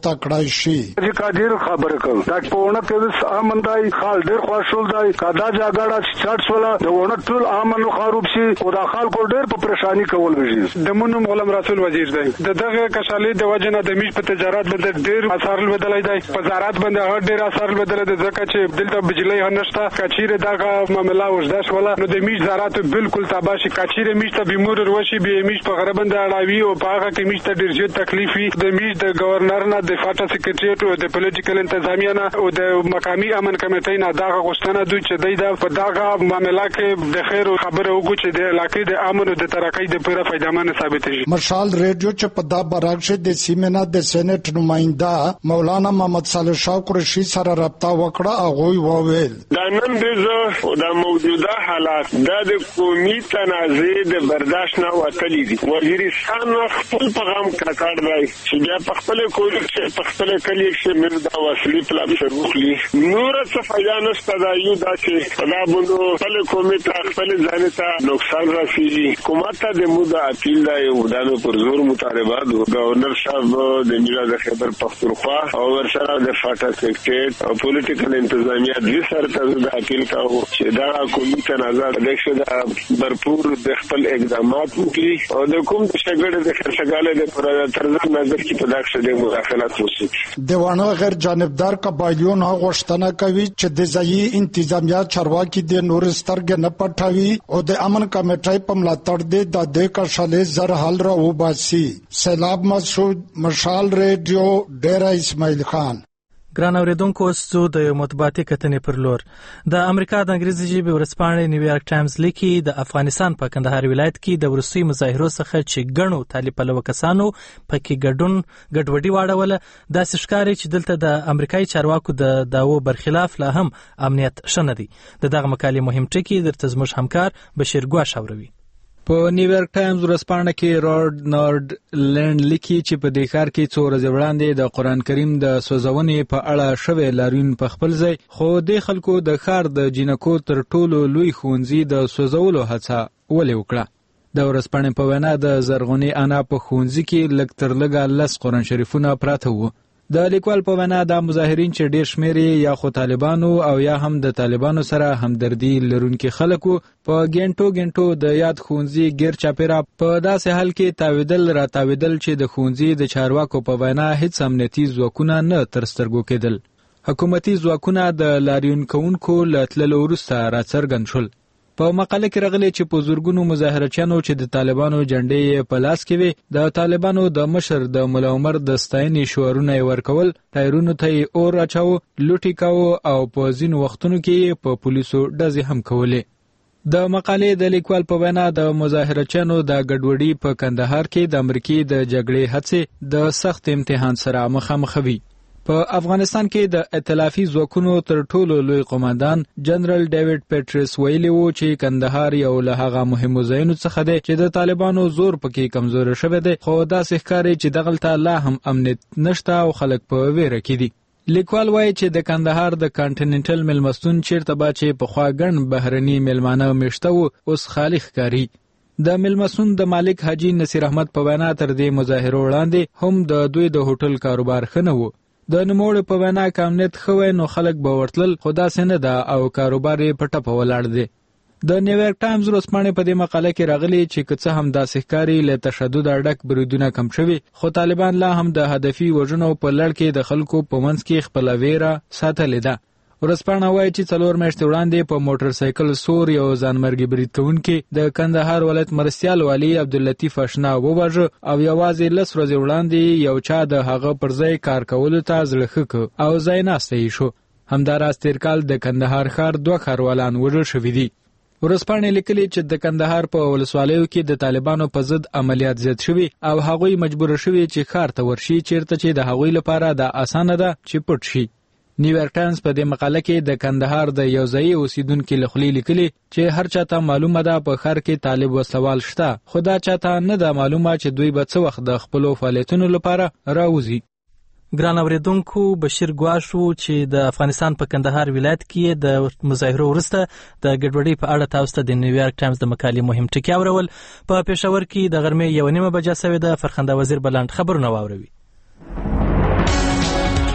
شي. چې قادر خبره کوم دا پونه کې امندای خال ډیر خوشول دی کدا جاګړه چټ سولا د ونه ټول امنو خروب شي او دا خلکو ډیر په پریشانی کول وږي. د منو غلام رسول وزیر دی د دغه کشالي د وجنه د میش په تجارت باندې ډیر اثر بدلای دی په زراعت باندې هر ډیر اثر بدلای دی ځکه چې دلته بجلی هنشته کچیر دغه معاملې وژداش ولا نو د میش زراعت بالکل تباشي کچیر میش ته بیمور وروشي به میش په غره باندې اړاوي او په هغه کې میش ته ډیر زیات تکلیف وي د میش د گورنر نه د فاټا سیکریټریټ او د پولیټیکل انتظامیه نه او د مقامی امن کمیټې نه دغه غوښتنه دوی چې دی دا په دغه معاملې کې د خیر خبره وکړي چې د علاقې د امن او د ترقۍ د پوره فائدمن ثابت شي. مشال ریډیو چې په دا برعکس د سیمنا د سېنات نماینده مولانا محمد صالح شاه قریشي سره رابطه وکړه او وویل دا نن د او د موجوده حالات د قومي تنازع د برداشت نه وتلی دي. وزیرستان خپل پیغام کړکړ دی چې بیا په خپل کول چې په خپل کلی کې مر دا وسلې پلان شروع کړي نور څه فایده نشته دا یو دا چې خدا بندو خپل قومي ته خپل ځان ته نقصان رسیږي. حکومت ته د مودا اپیل دی او دا پر زور مطالبات گورنر صاحب د میراث خیبر پختونخوا او ورسره د فاټا سیکریټریټ او پولیټیکل انتظامیه د سره ته د اپیل کاوه چې دا قومي تنازع د ښه برپور د خپل اقدامات وکړي او د کوم شګړې د خرڅګالې د پر طرز نظر کې په داخله د مداخلات وشي. دیوانه غیر جانبدار قبایلیون غوښتنه کوي چې د ځایي انتظامیه چارواکي د نورسترګ نه پټوي او د امن کمیټې په ملاتړ د د کشالې زر حل را وباسي. سیلاب مسعود مشال ریډیو ډیره اسماعیل خان. ګران اوریدونکو اوس د مطبوعاتي کتنې پر لور د امریکا د انګریزي ژبې ورځپاڼې نیویارک ټایمز لیکي د افغانستان په کندهار ولایت کې د وروستي مظاهرو څخه چې ګڼو طالب پلوه کسانو پکې ګډون ګډوډي واړوله داسې ښکاري چې دلته د امریکایي چارواکو د دعوو برخلاف لا هم امنیت ښه نه دی. د دغه مقالې مهم ټکي درته زموږ همکار بشیر ګواش اوروي. په نیویارک ټایمز ورځپاڼه کې رارډ نارډ لینډ لیکي چې په دې ښار کې څو ورځې وړاندې د قرآن کریم د سوځونې په اړه شوی لاریون په خپل ځای خو د خلکو د ښار د جینکو تر ټولو لوی ښوونځي د سوځولو هڅه ولې وکړه. د ورځپاڼې په وینا د زرغونې انا په ښوونځي کې لږ تر لږه لس قرآن شریفونه پراته وو. د لیکوال په وینا دا مظاهرین چې ډیر شمیر یا خو طالبانو او یا هم د طالبانو سره همدردي لرونکي خلکو په ګنټو ګنټو د یاد ښوونځي غیر چاپیرا په داسې حال کې تاویدل را تاویدل چې د ښوونځي د چارواکو په وینا هیڅ امنیتي ځواکونه نه تر سترګو کېدل. حکومتي ځواکونه د لاریون کوونکو له تللو وروسته راڅرګند شول. په مقاله کې راغلی چې په زورګونو مظاهرچیانو چې د طالبانو جنډې په لاس کې وي د طالبانو د مشر د مولا عمر د ستاینې شعارونه یې ورکول، ټایرونو ته یې اور اچاوه، لوټې کاوه او په ځینو وختونو کې په پولیسو ډزې هم کولې. د مقالې د لیکوال په وینا د مظاهرچیانو د ګډوډي په کندهار کې د امریکې د جګړې هڅې د سخت امتحان سره مخامخ وي. په افغانستان کې د ائتلافي ځواکونو تر ټولو لوی قوماندان جنرال ډیوډ پیټرس ویلي وو چې کندهار یو له هغه مهمو ځایونو څخه دی چې د طالبانو زور پکې کمزور شوی دی، خو داسې ښکاري چې دغلته لا هم امنیت نشته او خلک په ویره کې دي. لیکوال وایي چې د کندهار د کانټیننټل میلمستون چیرته به چې پخوا ګڼ بهرني میلمانه میشته وو اوس خالي ښکاري. د میلمستون د مالک حاجي نصیر احمد په وینا تر دې مظاهرو وړاندې هم د دوی د هوټل کاروبار ښه نه و. د نوموړي په وینا که امنیت ښه وی نو خلک به ورتلل، خو داسې نه ده او کاروبار یې په ټپه ولاړ دی. د نیویارک ټایمز ورځپاڼې په دې مقاله کې راغلي چې که څه هم داسې ښکاري له تشدد ډک بریدونه کم شوي، خو طالبان لا هم د هدفي وژنو په لړ کې د خلکو په منځ کې خپله ویره ساتلې ده. ورځپاڼه وایي چې څلور میاشتې وړاندې په موټر سایکل سور یو ځانمرګي برید کوونکي د کندهار ولایت مرستیال والي عبداللطیف اشنا وواژه او یوازې لس ورځې وړاندې یو چا د هغه پر ځای کار کولو ته زړه ښه کړ او ځای ناستی یې شو. همداراز تیر کال د کندهار ښار دوه ښاروالان وژل شوي دي. ورځپاڼې لیکلي چې د کندهار په ولسوالیو کې د طالبانو په ضد عملیات زیات شوي او هغوی مجبور شوي چې ښار ته ورشي چیرته چې د هغوی لپاره دا اسانه ده چې پټ شي. نیویارک ټایمز په دې مقاله کې د کندهار د یو ځایي اوسیدونکو له خولې لیکلي چې هر چاته معلومه ده په ښار کې طالب وسلوال شته، خو دا چاته نه ده معلومه چې دوی به څه وخت د خپلو فعالیتونو لپاره راوځي. ګران اوریدونکو، بشیر ګواش و چې د افغانستان په کندهار ولایت کې د مظاهرو وروسته د ګډوډۍ په اړه تاسو ته د نیویارک ټایمز د مقالې مهم ټکي اورول. په پېښور کې د غرمې یوه نیمه بجه سوې ده. فرخنده وزیر بلند خبرونه واوروي.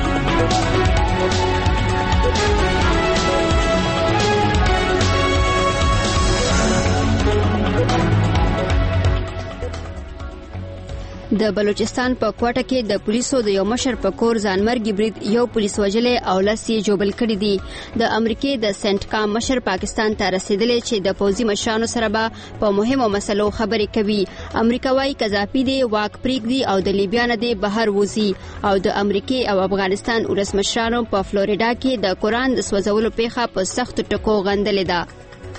د بلوچستان په کوټه کې د پولیسو د یو مشر په کور ځانمرګي برید یو پولیس وژلې او لس یې جوبل کړي دي. د امریکای د سنت کام مشر پاکستان ته رسیدلې چې د پوځي مشرانو سره به په مهمو مسلو خبرې کوي. امریکا وايي قذافي دی واک پریږدي او د لیبیا نه دی بهر وځي او د امریکای او افغانستان ولسمشرانو په فلوریدا کې د قران د سوځولو پیښه په سخت ټکو غندلې ده.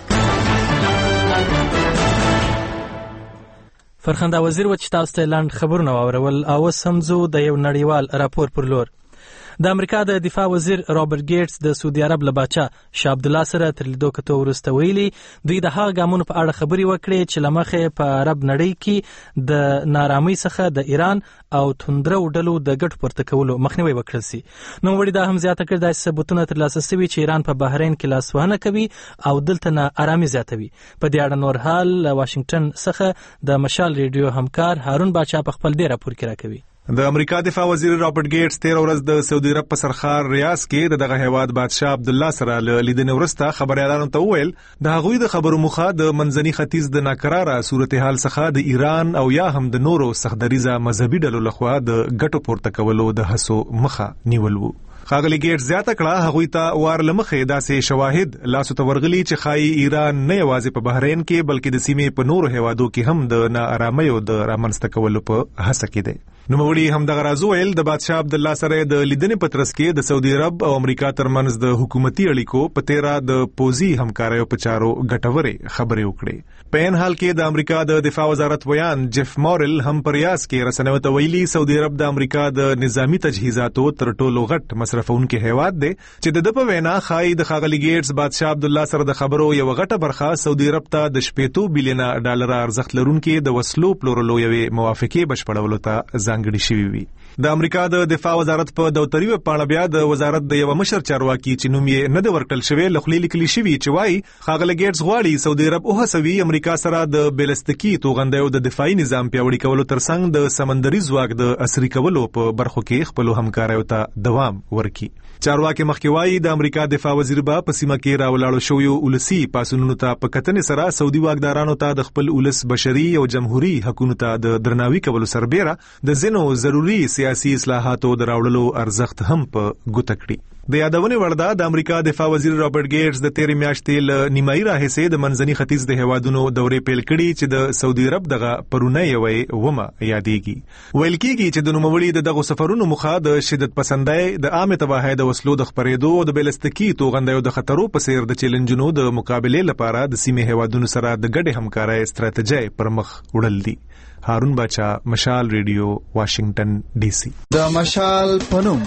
فرخنده وزیر و چې تاسو ته لاند خبرونه واورول او سمزو د یو نړیوال راپور پر لور. د امریکا د دفاع وزیر رابرټ ګیټس د سعودي عرب له باچا شاه عبد الله سره تر لیدو کتو وروسته ویلي دوی د هغه ګامونو په اړه خبرې وکړې چې لمخې په عرب نړۍ کې د نارامۍ څخه د ایران او توندرو ډلو د ګټ پورته کولو مخنیوي وکړل شي. نو وړي دا هم زیاته کړ د ثبوتونو ترلاسه شوي چې ایران په بحرین کې لاسوهنه کوي او دلته نه آرامي زیاتوي. په دې اړه نور حال واشنگټن څخه د مشال ریډیو همکار هارون باچا په خپل دې راپور کې راکوي. د امریکا دفاع وزیر رابرټ ګیټس تیر ورځ د سعودي عرب په سرخار ریاض کې دغه هیواد بادشاه عبد الله سره له لیدنې وروسته خبريالانو ته وویل د هغوی د خبرو مخه د منځني ختیځ د ناکراره صورتحال څخه د ایران او یا هم د نورو سختدریزه مذهبي ډلو لخوا د ګټو پورته کولو د هڅو مخه نیول وو. خاغلی ګیټس زیاته کړه هغوی ته وار لمخې داسې شواهد لاسو ته ورغلي چې خای ایران نه یوازې په بحرین کې بلکې د سیمې په نورو هیوادو کې هم د ناارامۍ او د رامنځته کولو په هڅه کې دی. نو مولي هم دغه راز ویل د بادشاه عبد الله سره د لیدنې پترس کې د سعودي عرب او امریکا ترمنځ د حکومتي اړیکو په تیرا د پوزي همکاریو په چارو ګټورې خبرې وکړې. په ان حال کې د امریکا د دفاع وزارت ویان جيف مورل هم پر ریاض کې رسنیو ته ویلي سعودي عرب د امریکا د نظامی تجهیزاتو تر ټولو غټ مصرفونکو هیواد دی چې د په وینا خای د خاغلی ګیټس بادشاه عبد الله سره د خبرو یو غټه برخه سعودي عرب ته د شپږ بلین ډالر ارزښت لرونکي د وسلو پلورلو یوې موافقه بشپړولو ته ځانګړي شوی وي. د امریکا د دفاع وزارت په دوتري پاڼه بیا د وزارت د یو مشر چارواکي چې نوم یې نه د ورکل شوی لخلې لیکلي شوی چې وایي خاغلی ګیټس غواړي سعودي عرب او هڅوي امریکا سره د بیلستیکي توغندیو د دفاعي نظام پیاوړي کولو ترڅنګ د سمندري ځواک د عصري کولو په برخو کې خپل همکاریو ته دوام ورکړي. چارواکي مخکې وایي د امریکا دفاع وزیر به په سیمه کې راولاړو شویو ولسی پاسونونو ته په کتنې سره سعودي واکدارانو ته د خپل ولس بشري او جمهوریت حقوقو ته د درناوي کولو سربېره د زینو ضروري سیاسي اصلاحاتو دراوړلو ارزښت هم په ګوته کړي. د یادونې وړ ده د امریکا دفاع وزیر رابرټ ګیټس د تیرې میاشتې له نیمایي راهیسې د منځني ختیځ د هیوادونو دورې پیل کړي چې د سعودي عرب دغه پرونه یوې ومه یادېږي. ویل کېږي چې د نوموړي د دغو سفرونو مخه د شدت پسندۍ د عامه تباهۍ د وسلو د خپرېدو او د بیلستیکي توغندیو د خطرو په څیر د چیلنجونو د مقابلې لپاره د سیمې هیوادونو سره د ګډې همکارۍ ستراتیژي پر مخ وړل دي. هارون باچا، مشال ریډیو، واشنگټن ډي سي. د مشال پنوم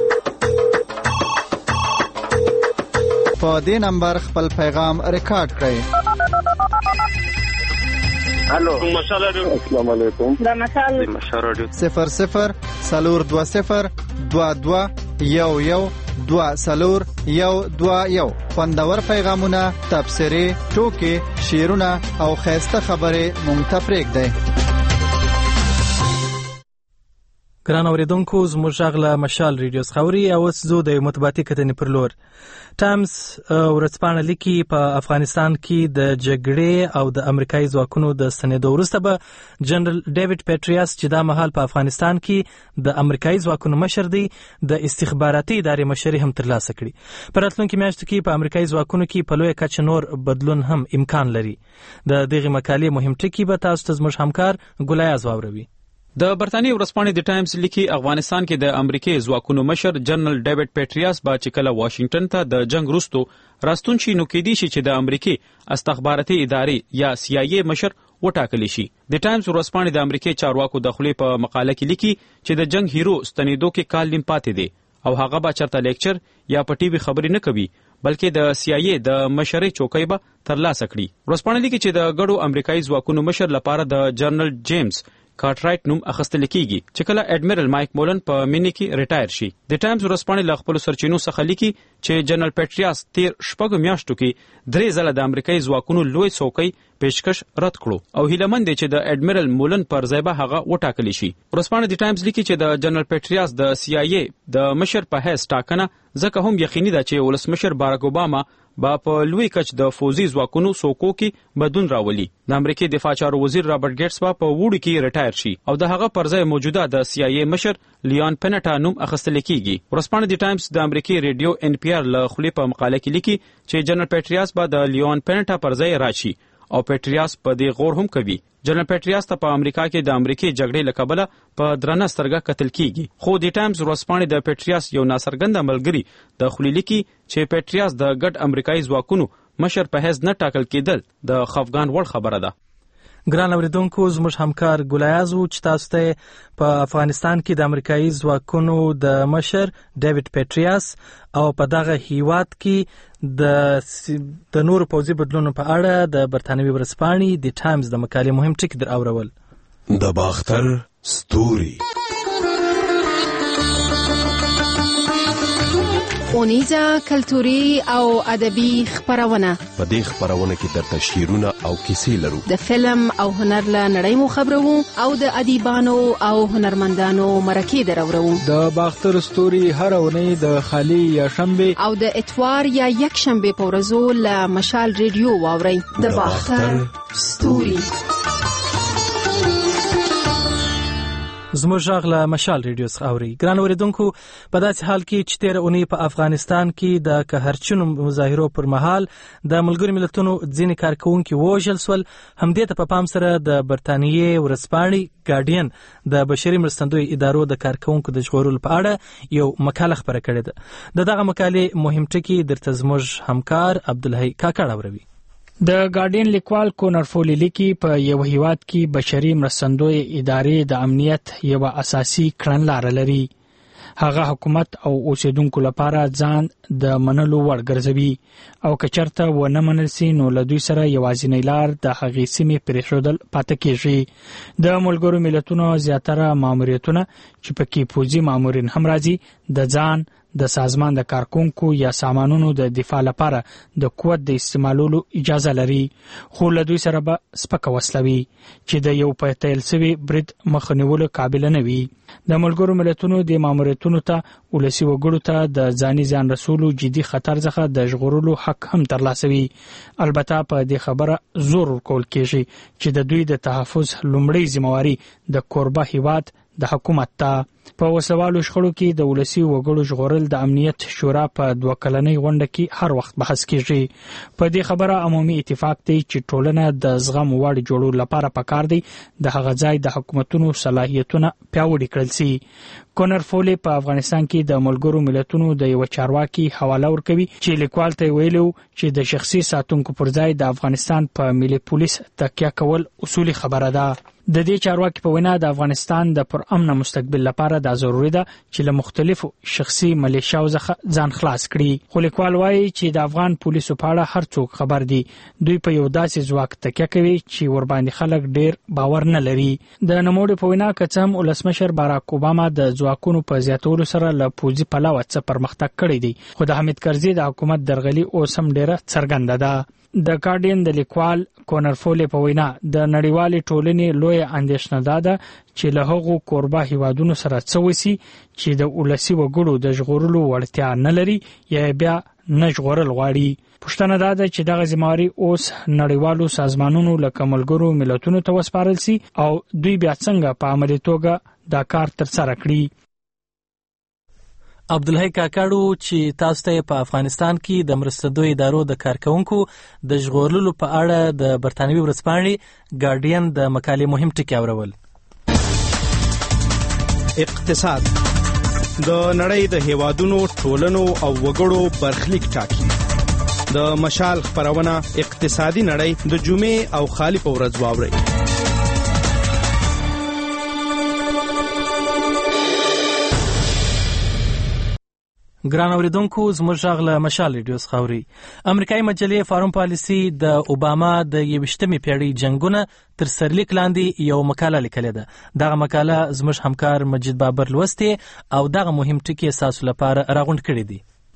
په دې نمبر خپل پیغام ریکارډ کړئ. الو مشال رادیو. السلام علیکم. دا مشال مشال رادیو صفر صفر سلور دو صفر دو دو یو یو دو سلور یو دو یو. خوندور پیغامونه، تبصرې، ټوکې، شعرونه او خیسته خبرې مونږ ته پرېږدئ. ګران اوریدونکو زموږ غږ له مشال ریډیو څخه اوري او اوس زه د مطبوعاتي کتنې پر لور. ټایمز ورځپاڼه لیکي په افغانستان کې د جګړې او د امریکایي ځواکونو د ستنېدو وروسته به جنرال ډیوډ پیټریاس چې دا مهال په افغانستان کې د امریکایي ځواکونو مشر دی د استخباراتي ادارې مشري هم ترلاسه کړي. په راتلونکي میاشتو کې په امریکایي ځواکونو کې په لویه کچه نور بدلون هم امکان لري. د دغې مقالې مهم ټکي به تاسو ته زموږ همکار ګلایاز واوروي. د برتانیې ورځپاڼې د ټایمز لیکي افغانستان کې د امریکای ځواکونو مشر جنرال ډیوډ پیټریاس با چې کله واشنگټن ته د جنگ وروسته راستون شي نو کېدی شي چې د امریکای استخباراتي ادارې یا سی آی ای مشر وټاکل شي. د ټایمز ورځپاڼې د امریکای چارواکو د خولې په مقاله کې لیکي چې د جنگ هیرو ستنېدو کې کال نیم پاتې دی او هغه به چرته لیکچر یا په ټي وي خبرې نه کوي بلکې د سی آی ای د مشرۍ چوکۍ به ترلاسه کړي. ورځپاڼه لیکي چې د ګډو امریکایي ځواکونو مشر لپاره د جنرال جیمز کارټرایټ نوم اخیستل کېږي چې کله اډمیرل مایک مولن په مینی کې ریټایر شي. د ټایمز ورځپاڼې له خپل سرچینو څخه لیکي چې جنرال پیټریاس تیر شپږ میاشتو کې درې ځله د امریکایي ځواکونو لوی څوکۍ پیشکش رد کړو او هیلمن دی چې د اډمیرل مولن پر ځای به هغه وټاکل شي. ورځپاڼه د ټایمز لیکي چې د جنرال پیټریاس د سی آی ای د مشر په حیث ټاکنه ځکه هم یقیني ده چې ولسمشر باراک اوباما با په لوی کچ د فوزي ځواکونو سوکو کې بدلون راولي. د امریکای دفاع چارو وزیر رابرټ ګیټس با په وړو کې ریټایر شي او د هغه پر ځای موجوده د سی آی ای مشر لیون پینټا نوم اخیستل کیږي. ورځپاڼه د ټایمز د امریکای ریډیو ان پی آر له خولې په مقاله کې لیکي چې جنرال پیټریاس به د لیون پینټا پر ځای راشي او پیټریاس په دې غور هم کوي. جنرال پیټریاس ته په امریکا کې د امریکای جګړې له کبله په درنه سترګه کتل کیږي. خو د ټایمز ورځپاڼه د پیټریاس یو ناڅرګند ملګری د خولې لیکي چې پیټریاس د ګډ امریکایي ځواکونو مشر په حیث نه ټاکل کېدل د خفګان وړ خبره ده. ګران اوریدونکو، زموږ همکار ګلایاز و چې تاسو ته په افغانستان کې د امریکایي ځواکونو د مشر ډیوډ پیټریاس او په دغه هیواد کې د د نورو پوځي بدلونونو په اړه د برتانوي ورځپاڼې د ټایمز د مقالې مهم ټکي در اورول. د باختر ستوري اونیزه کلتوري او ادبي خبرونه. په دې خبرونه کې درته شعرونه او کیسې لرو. د فلم او هنر له نړۍ مو خبرو او د ادیبانو او هنرمندانو مرکې درورو. د باختر ستوري هر اونۍ د خالی یا شنبه او د اتوار یا یک شنبه په ورځو له مشال ریډیو واوري. د باختر ستوري زموږ غږ له مشال ریډیو څخه اوري. ګران اوریدونکو، په داسې حال کې چې تېره اونۍ په افغانستان کې د قهرچنو مظاهرو پر مهال د ملګرو ملتونو ځینې کارکوونکي ووژل سول، همدې ته په پام سره د برتانیې ورځپاڼې ګارډین د بشري مرستندویو ادارو د کارکوونکو د ژغورلو په اړه یو مقاله خپره کړې ده. د دغه مقالې مهم ټکي درته زموږ همکار عبدالحی کاکړ اوروي. د ګارډین لیکوال کونر فولی لیکي په یو هیواد کې بشري مرستندوی ادارې د امنیت یو اساسي کړنلاره لري. هغه حکومت او اوسیدونکو لپاره ځان د منلو وړ ګرځوي او که چېرته ونه منل سي نو له دوی سره یوازینۍ لار د هغې سیمې پرېښودل پاتې کېږي. د ملګرو ملتونو زیاتره ماموریتونه چې پکې پوځي مامورین هم راځي د ځان د سازمان د کارکونکو یا سامانونو د دفاع لپاره د قوت د استعمالولو اجازه لري، خو له دوی سره به سپکه وسله وي چې د یو په تیل سوي برید مخه نیولو قابل نه وي. د ملګرو ملتونو د ماموریتونو ته ولسي وګړو ته د ځاني زیان رسولو جدي خطر څخه د ژغورلو حق هم ترلاسه وي. البته په دې خبره زور ورکول کېږي چې د دوی د تحفظ لومړی ذمہواري د کوربه هیواد د حکومت ته. په وسلوالو شخړو کې د ولسي وګړو ژغورل د امنیت شورا په دوه کلنۍ غونډه کې هر وخت بحث کېږي. په دې خبره عمومي اتفاق دی چې ټولنه د زغم وړ جوړولو لپاره پکار دی د هغه ځای د حکومتونو صلاحیتونه پیاوړي کړل سي. کونر فولی په افغانستان کې د ملګرو ملتونو د یو چارواکي حواله ورکوي چې لیکوال ته ویلو چې د شخصي ساتونکو پر ځای د افغانستان په ملي پولیس تکیه کول اصولي خبره ده. د دې چارواکي په وینا د افغانستان د پرامن مستقبل لپاره دا ضروري ده چې له مختلفو شخصي ملیشیاو څخه ځان خلاص کړي. خو لیکوال وایي چې د افغان پولیسو په اړه هر څوک خبر دي. دوی په یو داسې ځواک تکیه کوي چې ورباندې خلک ډیر باور نه لري. د نوموړي په وینا که څه هم ولسمشر باراک اوباما د ځواکونو په زیاتولو سره له پوځي پلوه څه پرمختګ کړی دی، خو د حامد کرزي د حکومت درغلي اوس هم ډیره څرګنده ده. د ګارډین د لیکوال کونر فولی په وینا د نړیوالې ټولنې لویه اندېښنه دا ده چې له هغو کوربه هیوادونو سره څه وسي چې د ولسي وګړو د ژغورلو وړتیا نه لري یا بیا نه ژغورل غواړي. پوښتنه دا ده چې دغه ذمہواري اوس نړیوالو سازمانونو لکه ملګرو ملتونو ته وسپارل سي او دوی بیا څنګه په عملي توګه دا کار ترسره کړي. عبدالحی کاکړو چې تاسو ته په افغانستان کې د مرستندویو ادارو د کارکوونکو د ژغورلو په اړه د برتانوي ورځپاڼې ګارډین د مقالې مهم ټکي اورول. اقتصاد د نړۍ د هیوادونو ټولنو او وګړو برخلیک ټاکي. د مشال خبرونه اقتصادي نړۍ د جمعې او خالی په ورځ واوري. ګران اوریدونکو، زموږ غږ له مشال ریډیو څخه اوري. امریکایي مجلې فارم پالیسي د اوباما د یویشتمې پیړۍ جنگونه تر سرلیک لاندې یو مقاله لیکلې ده. دغه مقاله زموږ همکار مجید بابر لوستې او دغه مهم ټکي تاسو لپاره راغونډ کړي دي.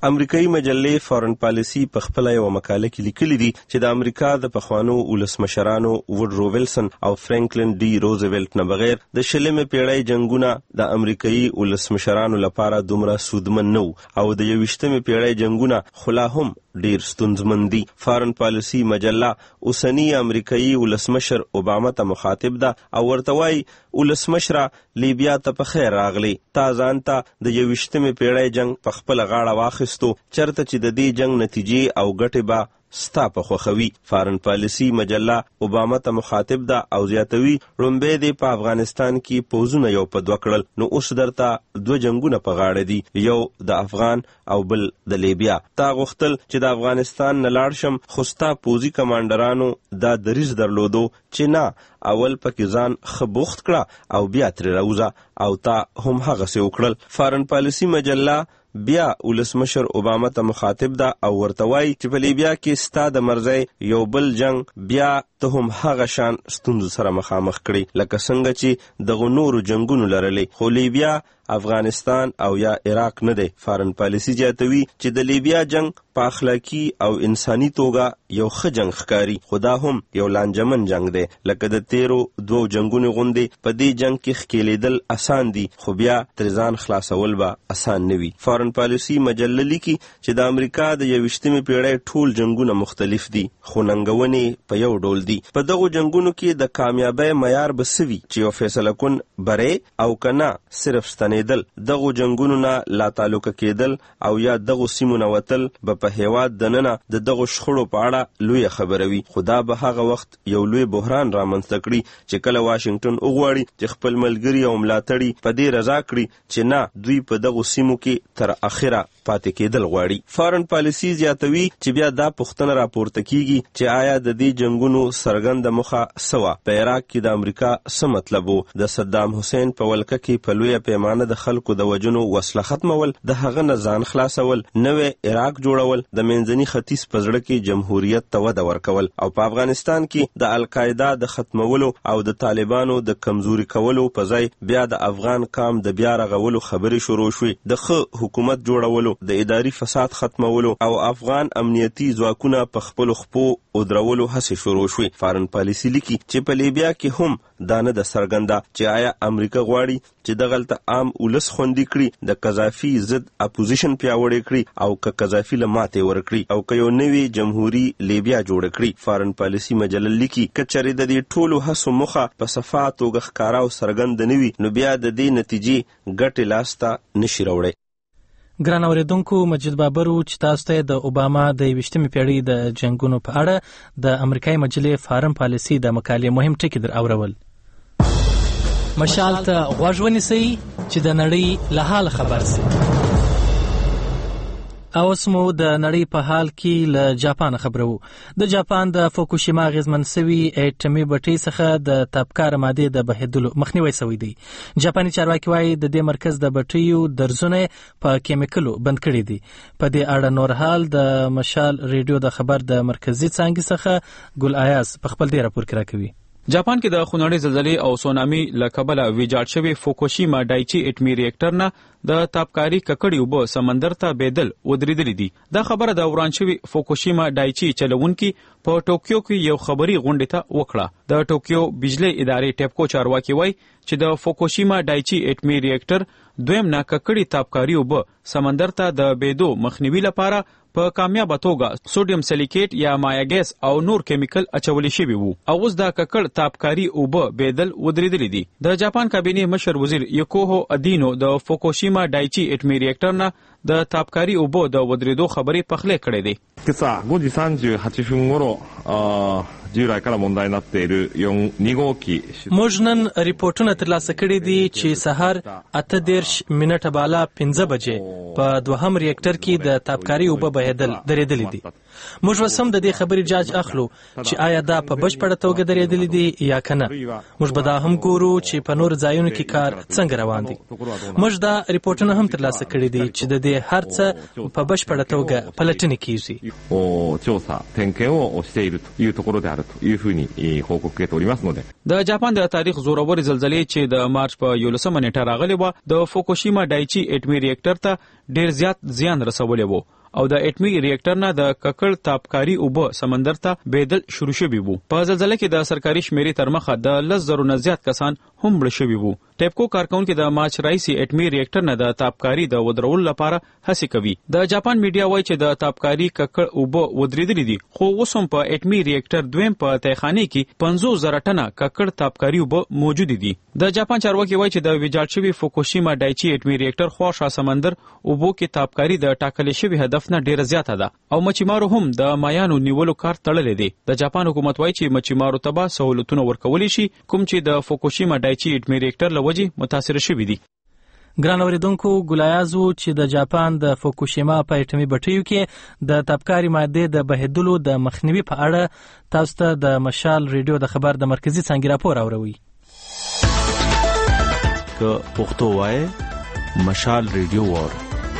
امریکایي مجلې فارن پالیسي په خپل یو مقاله کې لیکلي دي چې د امریکا د پخوانو ولسمشرانو وډرو ویلسن او فرانکلین ډي روزولټ نه بغیر د شلمې پیړۍ جنگونه د امریکایي ولسمشرانو لپاره دومره سودمن نه او د یویشتمې پیړۍ جنگونه خلا هم ډیر ستونزمن دي. فارن پالیسي مجله اوسنی امریکایي ولسمشر اوباما ته مخاطب ده او ورته وایي ولسمشره لیبیا ته په خیر راغلی، تا ځان ته د یویشتمې پیړۍ جنگ په خپله غاړه واخیستو، چرته چې د دې جنگ نتیجې او ګټې به ستا په خوښوي. فارن پالیسي مجله اوباما ته مخاطب ده او زیاتوي لومبی دې په افغانستان کې پوځونه یو په دوه کړل، نو اوس درته دوه جنگونه په غاړه دي، یو د افغان او بل د لیبیا. تا غوښتل چې د افغانستان نه لاړ شم، خو ستا پوځي کمانډرانو دا دریځ درلودو چې نه، اول پکې ځان ښه بوخت کړه او بیا ترې راوځه، او تا هم هغسې وکړل. فارن پالیسي مجله بیا ولسمشر اوباما ته مخاطب ده او ورته وایي چې په لیبیا کې ستا د مرضی یو بل جنگ بیا ته هم هغه شان ستونزو سره مخامخ کړي لکه څنګه چې دغو نورو جنگونو لرلی، خو لیبیا افغانستان او یا عراق نه دی. فارن پالیسي زیاتوي چې د لیبیا جنگ په اخلاقی او انساني توګه یو ښه جنگ ښکاري، خو دا هم یو لانجمن جنگ دی، لکه د تیرو دوو جنگونو غوندې په دې جنگ کې ښکېلیدل اسان دي، خو بیا ترې ځان خلاصول به اسان نه وي. فارن پالیسي مجله لیکي چې د امریکا د یویشتمې پیړۍ ټول جنگونه مختلف دي، خو ننګونې په یو ډول دي. په دغو جنگونو کې د کامیابۍ معیار به څه وي چې یو فیصله کن بری او که نه صرف ستنېدل، دغو جنگونو نه لا تعلقه کېدل او یا دغو سیمو نه وتل به په هیواد دننه د دغو شخړو په اړه لویه خبره وي. خو دا به هغه وخت یو لوی بحران رامنځته کړي چې کله واشنګټن وغواړي چې خپل ملګري او ملاتړي په دې رضا کړي چې نه، دوی په دغو سیمو کې تر اخره پاتې کېدل غواړي. فارن پالیسي زیاتوي چې بیا دا پوښتنه راپورته کیږي چې آیا د دې جنگونو څرګنده موخه څه وه؟ په عراق کې د امریکا څه مطلب و؟ د صدام حسین په ولکه کې په لویه پیمانه د خلکو د وجنو وسله ختمول، د هغه نه ځان خلاصول، نوې عراق جوړول، د منځني ختیځ په زړه کې جمهوریت ته وده ورکول، او په افغانستان کې د القاعده د ختمولو او د طالبانو د کمزوري کولو په ځای بیا د افغان قام د بیا رغولو خبرې شروع شوې، د ښه حکومت جوړولو، د اداري فساد ختمولو او افغان امنیتي ځواکونه په خپلو خپو ودرولو هڅې شروع شوې. فارن پالیسي لیکي چې په لیبیا کې هم دا نه ده څرګنده چې آیا امریکا غواړي چې دغلته عام ولس خوندي کړي، د قذافي ضد اپوزیشن پیاوړی کړي، او که قذافي له ماتې ورکړي، او که یو نوې جمهوري لیبیا جوړه کړي. فارن پالیسي مجله لیکي که چېرې د دې ټولو هڅو موخه په صفا توګه ښکاره او څرګنده نه وي، نو بیا د دې نتیجې ګټې لاسته نشي راوړی. ګران اوریدونکو، مجید بابر و چې تاسو ته د اوباما د یویشتمې پیړۍ د جنګونو په اړه د امریکایي مجلې فارن پالیسي د مقالې مهم ټکي در اورول. مشال ته غوږ ونیسئ چې د نړۍ له حال خبر سئ. اوس مو د نړۍ په حال کې له جاپان خبرو. د جاپان د فوکوشیما اغیزمن سوي اټومي بټۍ څخه د تابکاره مادې د بهیدلو مخنیوی شوی دی. جاپاني چارواکي وایي د دې مرکز د بټیو درزونه په کیمیکلو بند کړي دي. په دې اړه نور حال د مشال ریډیو د خبر د مرکزی څانګې څخه ګل آیاز په خپل دی راپور کې راکوي. جاپان کې د خونړۍ زلزلې او سونامي له کبله ویجاړ شوی فوکوشیما ډایچی اټمی ریاکټر نه د تابکاری ککړې اوبه سمندر ته بیدل ودرېدلې دي. دا خبره د وران شوی فوکوشیما ډایچی چلوونکي په ټوکیو کې یو خبري غونډه ته وکړه. د ټوکیو بجلی ادارې ټیپکو چارواکي وایي چې د فوکوشیما ډایچی اټمی ریاکټر دویم ناککړې تابکاری اوبه سمندر ته د بیدو مخنیوي لپاره په کامیابه توګه سوډیم سیلیکیټ یا مایا ګیس او نور کیمیکل اچولې شوي وو، او اوس دا ککړ تابکاری اوبه بیدل ودرېدلې دي. د جاپان کابینې مشر وزیر یوکوهو ادینو د فوکوشیما ډایچی اټمی ریاکټر نه د تابکاری اوبه د ودرېدو خبرې پخلې کړې دي. 今朝ごじさんじゅうはちふん頃従来から問題になっているに号機 موږ نن ریپورتونه ترلاسه کړي دي چې سهار اته دېرش منټه بالا پنځه بجې په دوهم ریاکټر کې د تابکاری اوبه بهیدل درېدلې دي. موږ اوس هم د دې خبرې جاج اخلو چې آیا دا په بشپړه توګه درېدلې دي یا کنه. موږ به دا هم ګورو چې په نور ځایونو کې کار څنګه روان دي. موږ دا ریپورټونه هم ترلاسه کړي دي چې د دې هر څه په بشپړه توګه پلټنې کیږي. 調査点検をしているというところであるというふうに報告受けておりますので。 د جاپان د تاریخ زورور زلزلې چې د مارچ په یولسمه نیټه راغلې و د فوکوشیما دایچی اټمی ریاکټر ته ډیر زیات زیان رسولی و او د اټمی ریاکټر نه د ککړ تابکاری اوبه سمندر ته بهدل شروع شوی وو. په زلزلې کې د سرکاري شمیرې تر مخه د لس زرو نه زیات کسان هم مړه شوي وو. ټیپکو کارکونکو د مارچ راهیسې اټمی ریاکټر نه د تابکاری د ودرولو لپاره هڅې کوي. د جاپان میډیا وایي چې د تابکاری ککړ اوبه ودرېدلې دي، خو اوس هم په اټمی ریاکټر دویم په تایخانه کې پنځوس زره ټنه ککړ تابکاری اوبه موجود دي. د جاپان چارواکي وایي چې د ویجاړ شوي فوکوشیما دایچی اټمی ریاکټر خواښا سمندر اوبو کې تابکاری د ټاکلې شوي هدف نه ډیره زیاته ده او مچیمارو هم د مایانو نیولو کار تړلی دی. د جاپان حکومت وایي چې مچیمارو ته به سہولتونه ورکولی شي کوم چې د فوکوشیما دایچی اټمی ریاکټر له وجې متاثر شوي دي. ګران اوریدونکو، ګلایاز و چې د جاپان د فوکوشیما په اټمی بټیو کې د تابکاری ماده د بهیدلو د مخنیوي په اړه تاسو ته د مشال ریډیو د خبر د مرکزی څنګه راپور اوروي. که پښتو وای مشال ریډیو وور.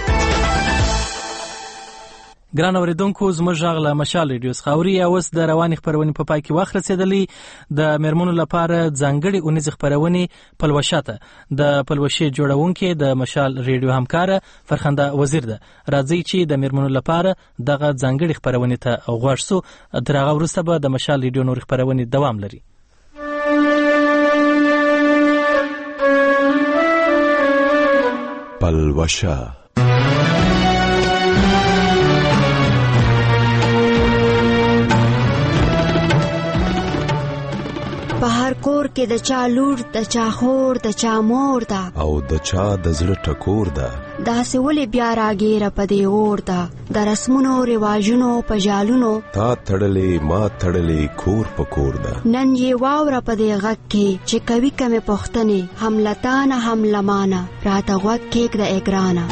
ګران اوریدونکو، زموږ غږ له مشال ریډیو څخه اوري. اوس د روانې خپرونې په پای کې وخت رسېدلی. د میرمنو لپاره ځانګړې اونیزې خپرونې پلوشه ته د پلوشې جوړونکې د مشال ریډیو همکاره فرخنده وزیر ده. راځي چې د میرمنو لپاره دغه ځانګړې خپرونې ته غوږ سو. تر هغه وروسته به د مشال ریډیو نور خپرونې دوام لري. پلوشه په هر کور کې د چا لور، د چا خور، د چا مور ده او د چا د زړه ټکور ده. داسې ولې بیا راګیره په دې اور ده د رسمونو رواجونو په جالونو تا تړلې ما تړلې کور په کور ده. نن یې واوره په دې غږ کې چې کوي کمې پوښتنې هم لتانه هم لمانه راته غوږ کېږده ای ګرانه.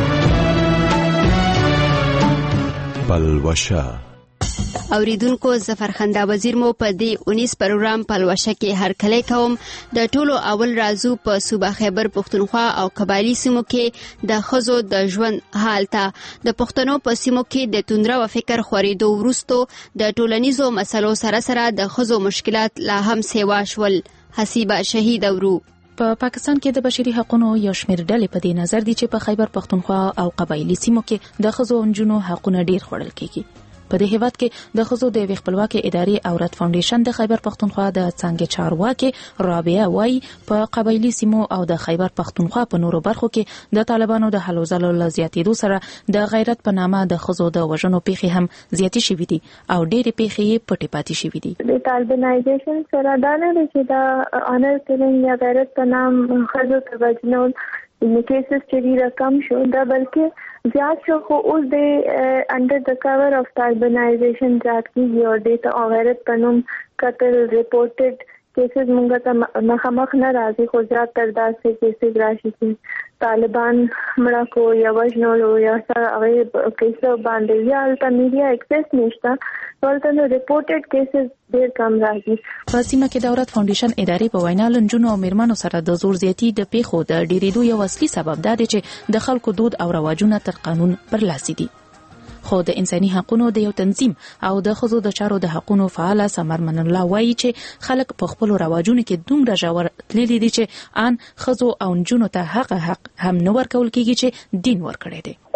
پلوشه اوریدونکو، زفرخنده وزیر مو په دې اونیس پروګرام پلوشه کې هرکلی کوم. د ټولو اول رازو په صوبه خیبر پښتونخوا او قبایلی سیمو کې د ښځو د ژوند حال ته د پښتنو په سیمو کې د توندره و فکر خورېدو وروستو د ټولنیزو مسلو سره سره د ښځو مشکلات لا هم سیوا شول. حسیبه شهید اورو. په پاکستان کې د بشري حقوقو یو شمېر ډلې په دې نظر دي چې په خیبر پښتونخوا او قبایلی سیمو کې د ښځو او نجونو حقونه ډیر خوړل کیږي. په دې هیواد کې د ښځو د خپلواکۍ ادارې اورات فاونډیشن د خیبر پښتونخوا د څنګه چارواکي رابعه وای په قبایلی سیمو او د خیبر پښتونخوا په نورو برخو کې د طالبانو د حلو ځلو زیاتېدو سره د غیرت په نامه د ښځو د وژنو پیښې هم زیاتې شوې دي او ډېرې پیښې پټې پاتې شوې دي. د طالبانایزیشن سره دا نه دی چې دا آنر کلینګ یا غیرت په نام ښځو ته وژنو د کیسز چې ډېر کم شو، دا بلکې زیات شو. خو اوس د انډر د کور اف طالبانایزیشن زیات کیږي او د ته غیرت په نوم قتل ریپورټډ کیسز مونږ ته مخامخ نه راځي، خو زیات تر داسې کیسز راشي چې طالبان مړه کو یا وژنولو یا هغه کیسه باندې یا الته میډیا اکسس نشته، ولته نو ریپورټډ کیسز ډیر کم راځي. په سیمه کې د اورات فاونډیشن ادارې په وینا لنجونو او میرمنو سره د زور زیاتی د پیښو د ډیریدو یو اصلي سبب دا دی چې د خلکو دود او رواجونه تر قانون برلاسي دي. خو د انساني حقوقو د یو تنظیم او د ښځو د چارو د حقوقو فعال سمر من الله وایي چې خلک په خپل رواجونو کې دومره ژور تللي دي چې ان ښځو او نجونو ته حق حق هم نه ورکول کیږي چې دین ورکړي دي.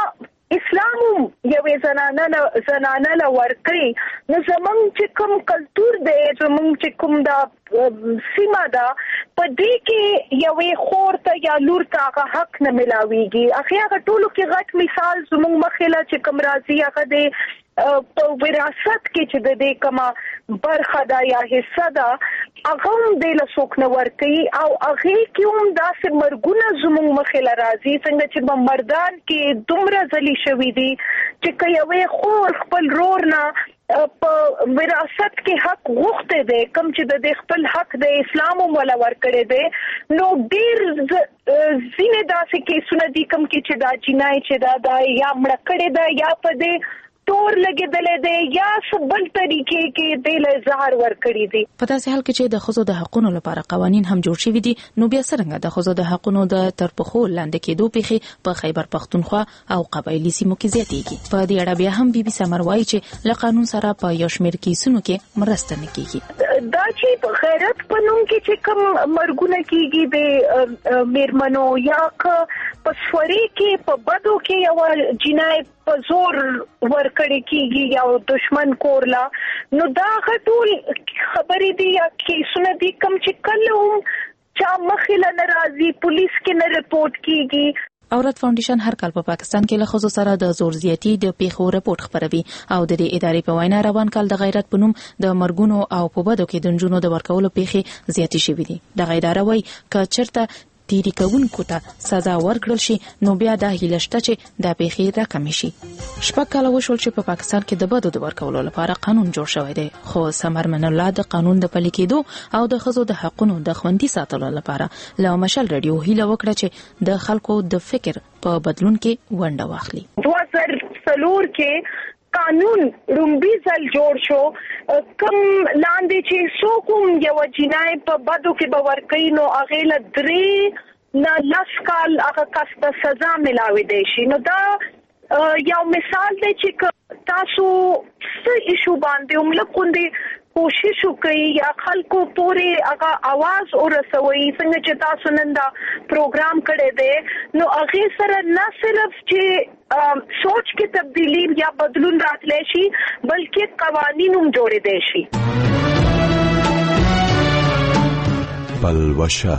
اسلام یوې زنانه زنانه له ورکړي نو زمونږ چې کوم کلتور دی، زمونږ چې کوم دا سیمه ده، په دې کې یوې خور ته یا لور ته هغه حق نه ملاویږي. اخی هغه ټولو کې غټ مثال زمونږ مخې له چې کوم راځي هغه دی په وراثت کې چې د دې کومه برخه ده یا حصه ده، هغه هم د لسوک نه ورکي او هغه کې هم داسې مرګونه زموږ مخې لرازي څنګه چې بمردان کې دومره ځلې شوې دي چې کيوي خور خپل رور نه په وراثت کې حق غوښته دي کوم چې د خپل حق د اسلام ولا ورکړي دي نو ډیر زینه داسې کې سونه دي کوم کې چې دا جنای چې دا دا یا مړ کړي دا یا په دې تور لګیدلې دي یا سبل طریقې کې د لزهر ور کړی دي. په داسې حال کې چې د خزو د حقونو لپاره قوانين هم جوړ شوي دي نو بیا څنګه د خزو د حقونو د ترپخو لاندې کېدو پیخي په خیبر پختونخوا او قبایلی سیمو کې زیاتېږي. په دې اړه بیا هم بي بي سمر وایي چې له قانون سره په یو شمېر کیسونو کې مرسته نه کیږي. دا چې په غیرت په نوم کې چې کوم مرګونه کیږي د میرمنو یا په سوري کې په بدو کې یو جنایت په زور ورکړی کیږي یا دشمن کورلا نو دا غټول خبرې دي یا کیسونه دي کوم چې کله هم چا مخله ناراضي پولیس کې نه رپورت کیږي. اورات فاونډیشن هر کال په پا پاکستان کې له خزو سره د زور زیاتی د پیښو رپورت خبروي او د دې ادارې په وینا روان کال د غیرت په نوم د مرګونو او په بدو کې د جنونو د ورکولو پیښې زیاتې شوې دي. د ادارې وايي ک چرته تیری کوونکو ته سزا ورکړل شي نو بیا د هیلشته چې د پیښې راکم شي. شپږ کاله وشول چې په پاکستان کې د بدو د ورکولو لپاره قانون جوړ شوی دی خو سمر من الله د قانون د پلي کېدو او د خزو د حقونو د خوندي ساتلو لپاره له مشال رادیو هیله وکړه چې د خلکو د فکر په بدلون کې ونډه واخلي. دوه هزار څلور کې قانون رومبي ځل جوړ شو کوم لاندې چې څو کوم یو جنای په بدو کې باور کوي نو هغه له درې نه لاس کال هغه کس ته سزا ملاوي دی شي. نو دا یو مثال دی چې تاسو څه ایشو باندې وملکوندې کوشش وکړي یا خلکو پورې هغه आवाज ورسوي څنګه چې تاسو نن دا پروګرام کړی دی نو هغه سره نه صرف چې سوچ کې تبدیلی یا بدلون راتلی شي بلکې قوانین هم جوړېدای شي. بلوشا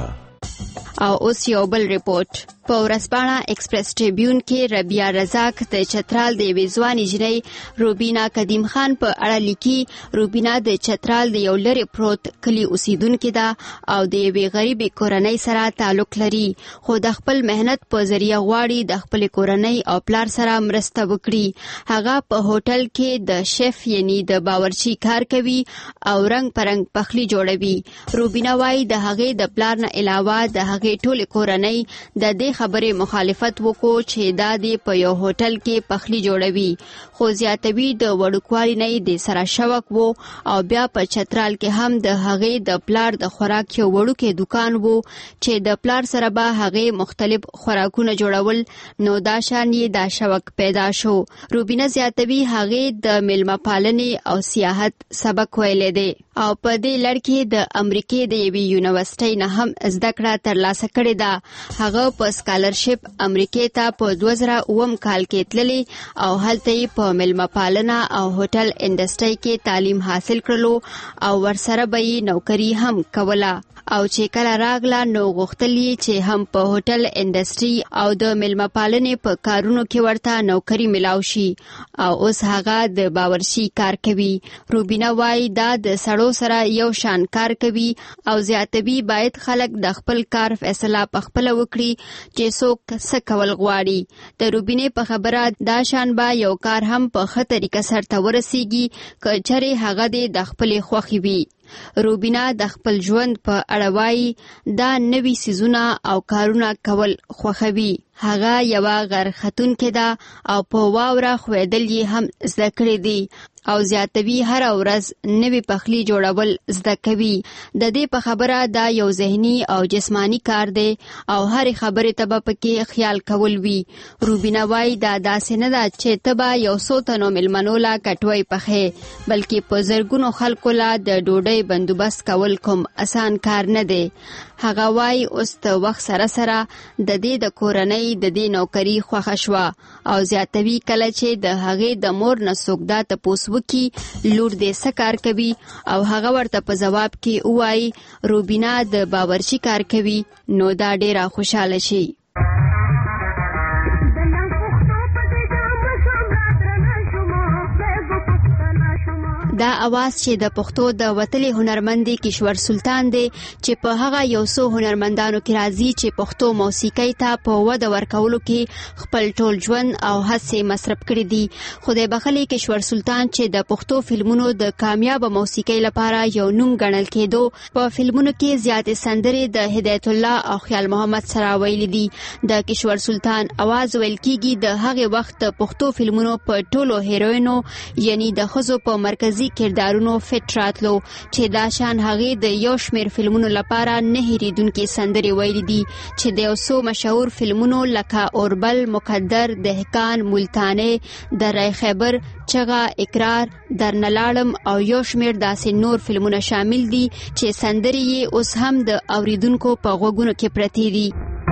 او اوس یو بل ریپورت په ورځپاڼه ایکسپریس ټریبیون کې ربیع رزاق د چترال د ویزوانی جنۍ روبینا قدیم خان په اړه لیکي. روبینا د چترال د یو لری پروت کلی اوسیدونکو ده او د یوې غریبې کورنۍ سره تعلق لري خو د خپل مهنت په ذریعہ غواړي د خپل کورنۍ او پلار سره مرسته وکړي. هغه په هوټل کې د شیف یعنی د باورچی کار کوي او رنگ پرنګ پخلی جوړوي. روبینا وايي د هغې د پلار نه علاوه د هغې ټول کورنۍ د دې خبره مخالفت وکړو چې دا دی په یو هوټل کې پخلی جوړوي خو زیاتوي د وړوکوالي نه د سره شوق وو او بیا په چترال کې هم د هغې د پلار د خوراک یو وړوکی دکان وو چې د پلار سره به هغې مختلف خوراکونه جوړول نو دا شان یې دا شوق پیدا شو. روبینا زیاتوي هغې د میلمه پالنې او سیاحت سبق ویلې دی او په دې لړ کې د امریکې د یوې یونیورسيټۍ نه هم زده کړه ترلاسه کړې ده. هغه په سکالرشپ امریکې ته په دوه زره اووم کال کې تللی او هلته یې په میلمه پالنه او هوټل انډسټري کې تعلیم حاصل کړلو او ورسره به یې نوکری هم کوله او چې کله راغله نو غوښتل یې چې هم په هوټل انډسټري او د میلمه پالنې په کارونو کې ورته نوکری ملاو شي او اوس هغه د باورچی کار کوي. روبینا وايي دا د سړو سره یو شان کار کوي او زیاتوي باید خلک د خپل کار فیصله په خپل وکړي چې څوک څه کول غواړي. د روبینې په خبره دا شان به یو کار هم په ښه طریقه سرته ورسیږي که چېرې هغه د خپل خوښي وي. روبینا د خپل ژوند په اړه وايي دا نوي سيزونه او کارونه کول خوښوي. هغه یو غرختونکې ده او په واوره خویدل یې هم زده کړې دي او زیاتوي هر ورځ نوي پخلی جوړول زده کوي. د دې په خبره دا یو ذهني او جسمانی کار دی او هر خبره ته به پکې خیال کول وي. روبینا وايي دا داسې نه ده چې ته به یو څو تنو ملمنو لا کټوي پخې بلکې په زرګونو خلکو لا د ډوډۍ بندوبست کول کوم آسان کار نه دی. هغه وايي اوس د وخت سره سره د دې د کورنۍ د دې نوکری خوښه شوه او زیاتوي کله چې د هغې د مور نه څوک دا تپوس وکړي لور دې څه کار کوي او هغه ورته په ځواب کې ووایي روبینا د باورچی کار کوي نو دا ډیره خوشاله شي. دا اواز چې د پښتو د وتلي هنرمندي کشور سلطان دی چې په هغه یو څو هنرمندانو کې راځي چې پښتو موسیقۍ ته په وده ورکولو کې خپل ټول ژوند او هڅې مصرف کړي دي. خدای بخښلي کشور سلطان چې د پښتو فلمونو د کامیاب موسیقۍ لپاره یو نوم ګڼل کېدو. په فلمونو کې زیاتې سندرې د هدایت الله او خیال محمد سره ویلي دي. د کشور سلطان اواز ویل کېږي د هغه وخت پښتو فلمونو په ټولو هیروینو یعنی د ښځو په مرکزي کردارونو فټ راتلو چې دا شان هغه د یو شمېر فلمونو لپاره نه هېریدونکې سندرې ویلي دي چې د یو څو مشهور فلمونو لکه اوربل، مقدر، دهقان، ملتانې، درای خیبر، چغه، اقرار، درنلاړم او یو شمېر داسې نور فلمونه شامل دي چې سندرې یې اوس هم د اوریدونکو په غوږونو کې پرتې دي.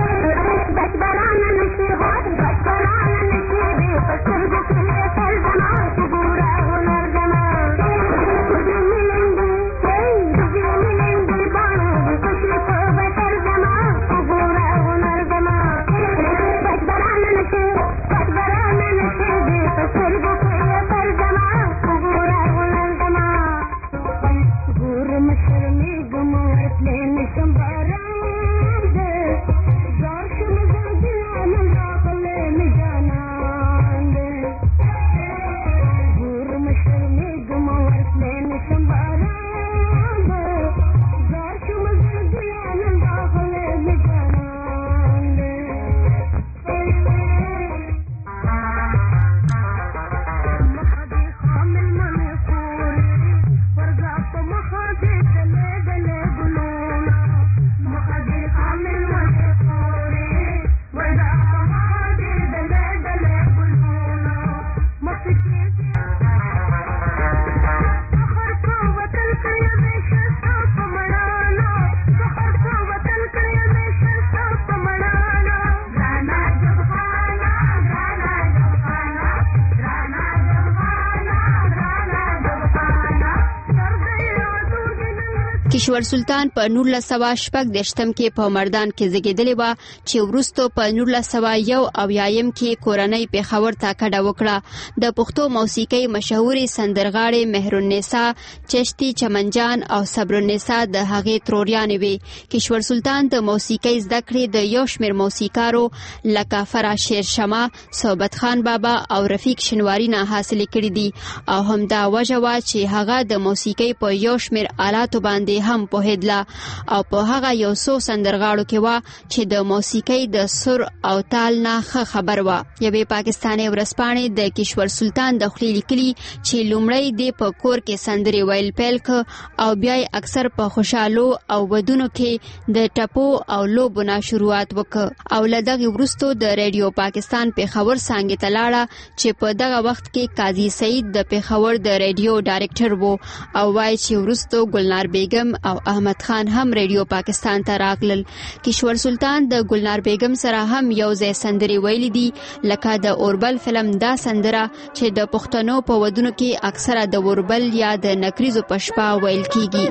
کشور سلطان په نولس سوه شپږ دېرشم کې په مردان کې زیږېدلې وه چې وروسته په نولس سوه یو اویایم کې کورنۍ پېښور ته کډه وکړه. د پښتو موسیقۍ مشهورې سندرغاړې مهرالنسا، چشتي، چمنجان او صبرالنسا د هغې تروریانې وې. کشور سلطان د موسیقۍ زده کړې د یو شمېر موسیقارو لکه فرا شیر شمه، صحبت خان بابا او رفیق شنواري نه حاصلې کړي دي او همدا وجه وه چې هغه د موسیقۍ په یو شمېر آلاتو باندې هم پوهېدله او په هغه یو څو سندرغاړو کې وه چې د موسیقۍ د سر او تال نه ښه خبر وه. یوې پاکستاني ورځپاڼې د کشور سلطان د خولې لیکلي چې لومړی دې په کور کې سندرې ویل پیل کړ او بیا یې اکثر په خوشحالو او ودونو کې د ټپو او لوبو نه شروعات وکړ او له دغې وروستو د ریډیو پاکستان پېښور څانګې ته لاړه چې په دغه وخت کې قاضي سعید د پېښور د ریډیو ډایرکټر و او وایي چې وروستو ګلنار بیګم او احمد خان هم ریډیو پاکستان ته راغلل. کشور سلطان د ګلنار بیګم سره هم یو ځای سندرې ویلي دي لکه د اوربل فلم دا سندره چې د پښتنو په ودونو کې اکثره د اوربل یا د نکریزو په شپه ویل کیږي.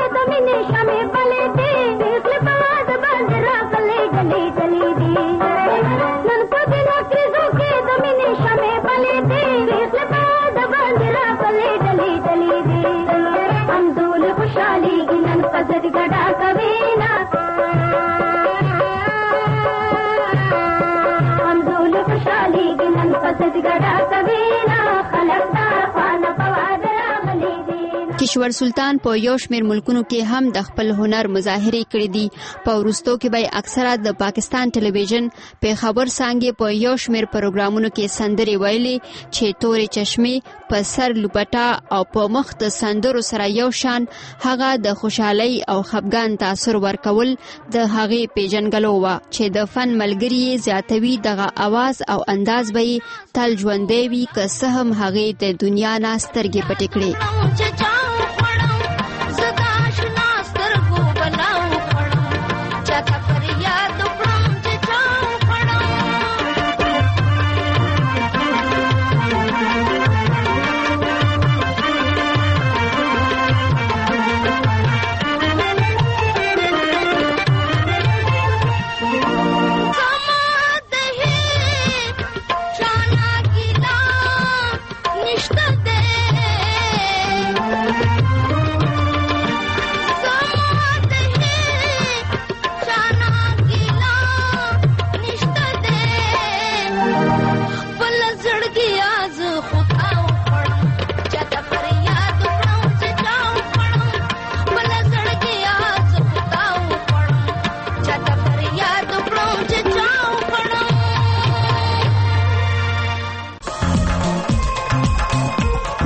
کشور سلطان په یو شمېر ملکونو کې هم د خپل هنر مظاهرې کړې دي. په وروستو کې به اکثره د پاکستان ټلویزیون پېښور څانګې په یو شمېر پروګرامونو کې سندرې ویلې چې تورې چشمې په سر لوپټه او په مخ د سندرو سره یو شان هغه د خوشحالۍ او خفګان تاثر ورکول د هغې پیژنګلو وه چې د فن ملګري یې زیاتوي دغه اواز او انداز به یې تل ژوندی وي که څه هم هغې د دنیا نه سترګې پټې کړې.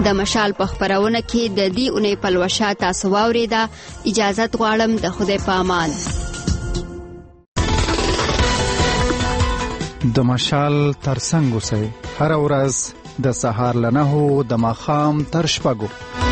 د مشال په خبرونه کې د دې اونۍ پلوشه تاسو واوریده. اجازه غواړم د خدای په امان. د مشال ترڅنګ اوسئ هر ورځ د سهار له نهو د ماښام تر شپږو.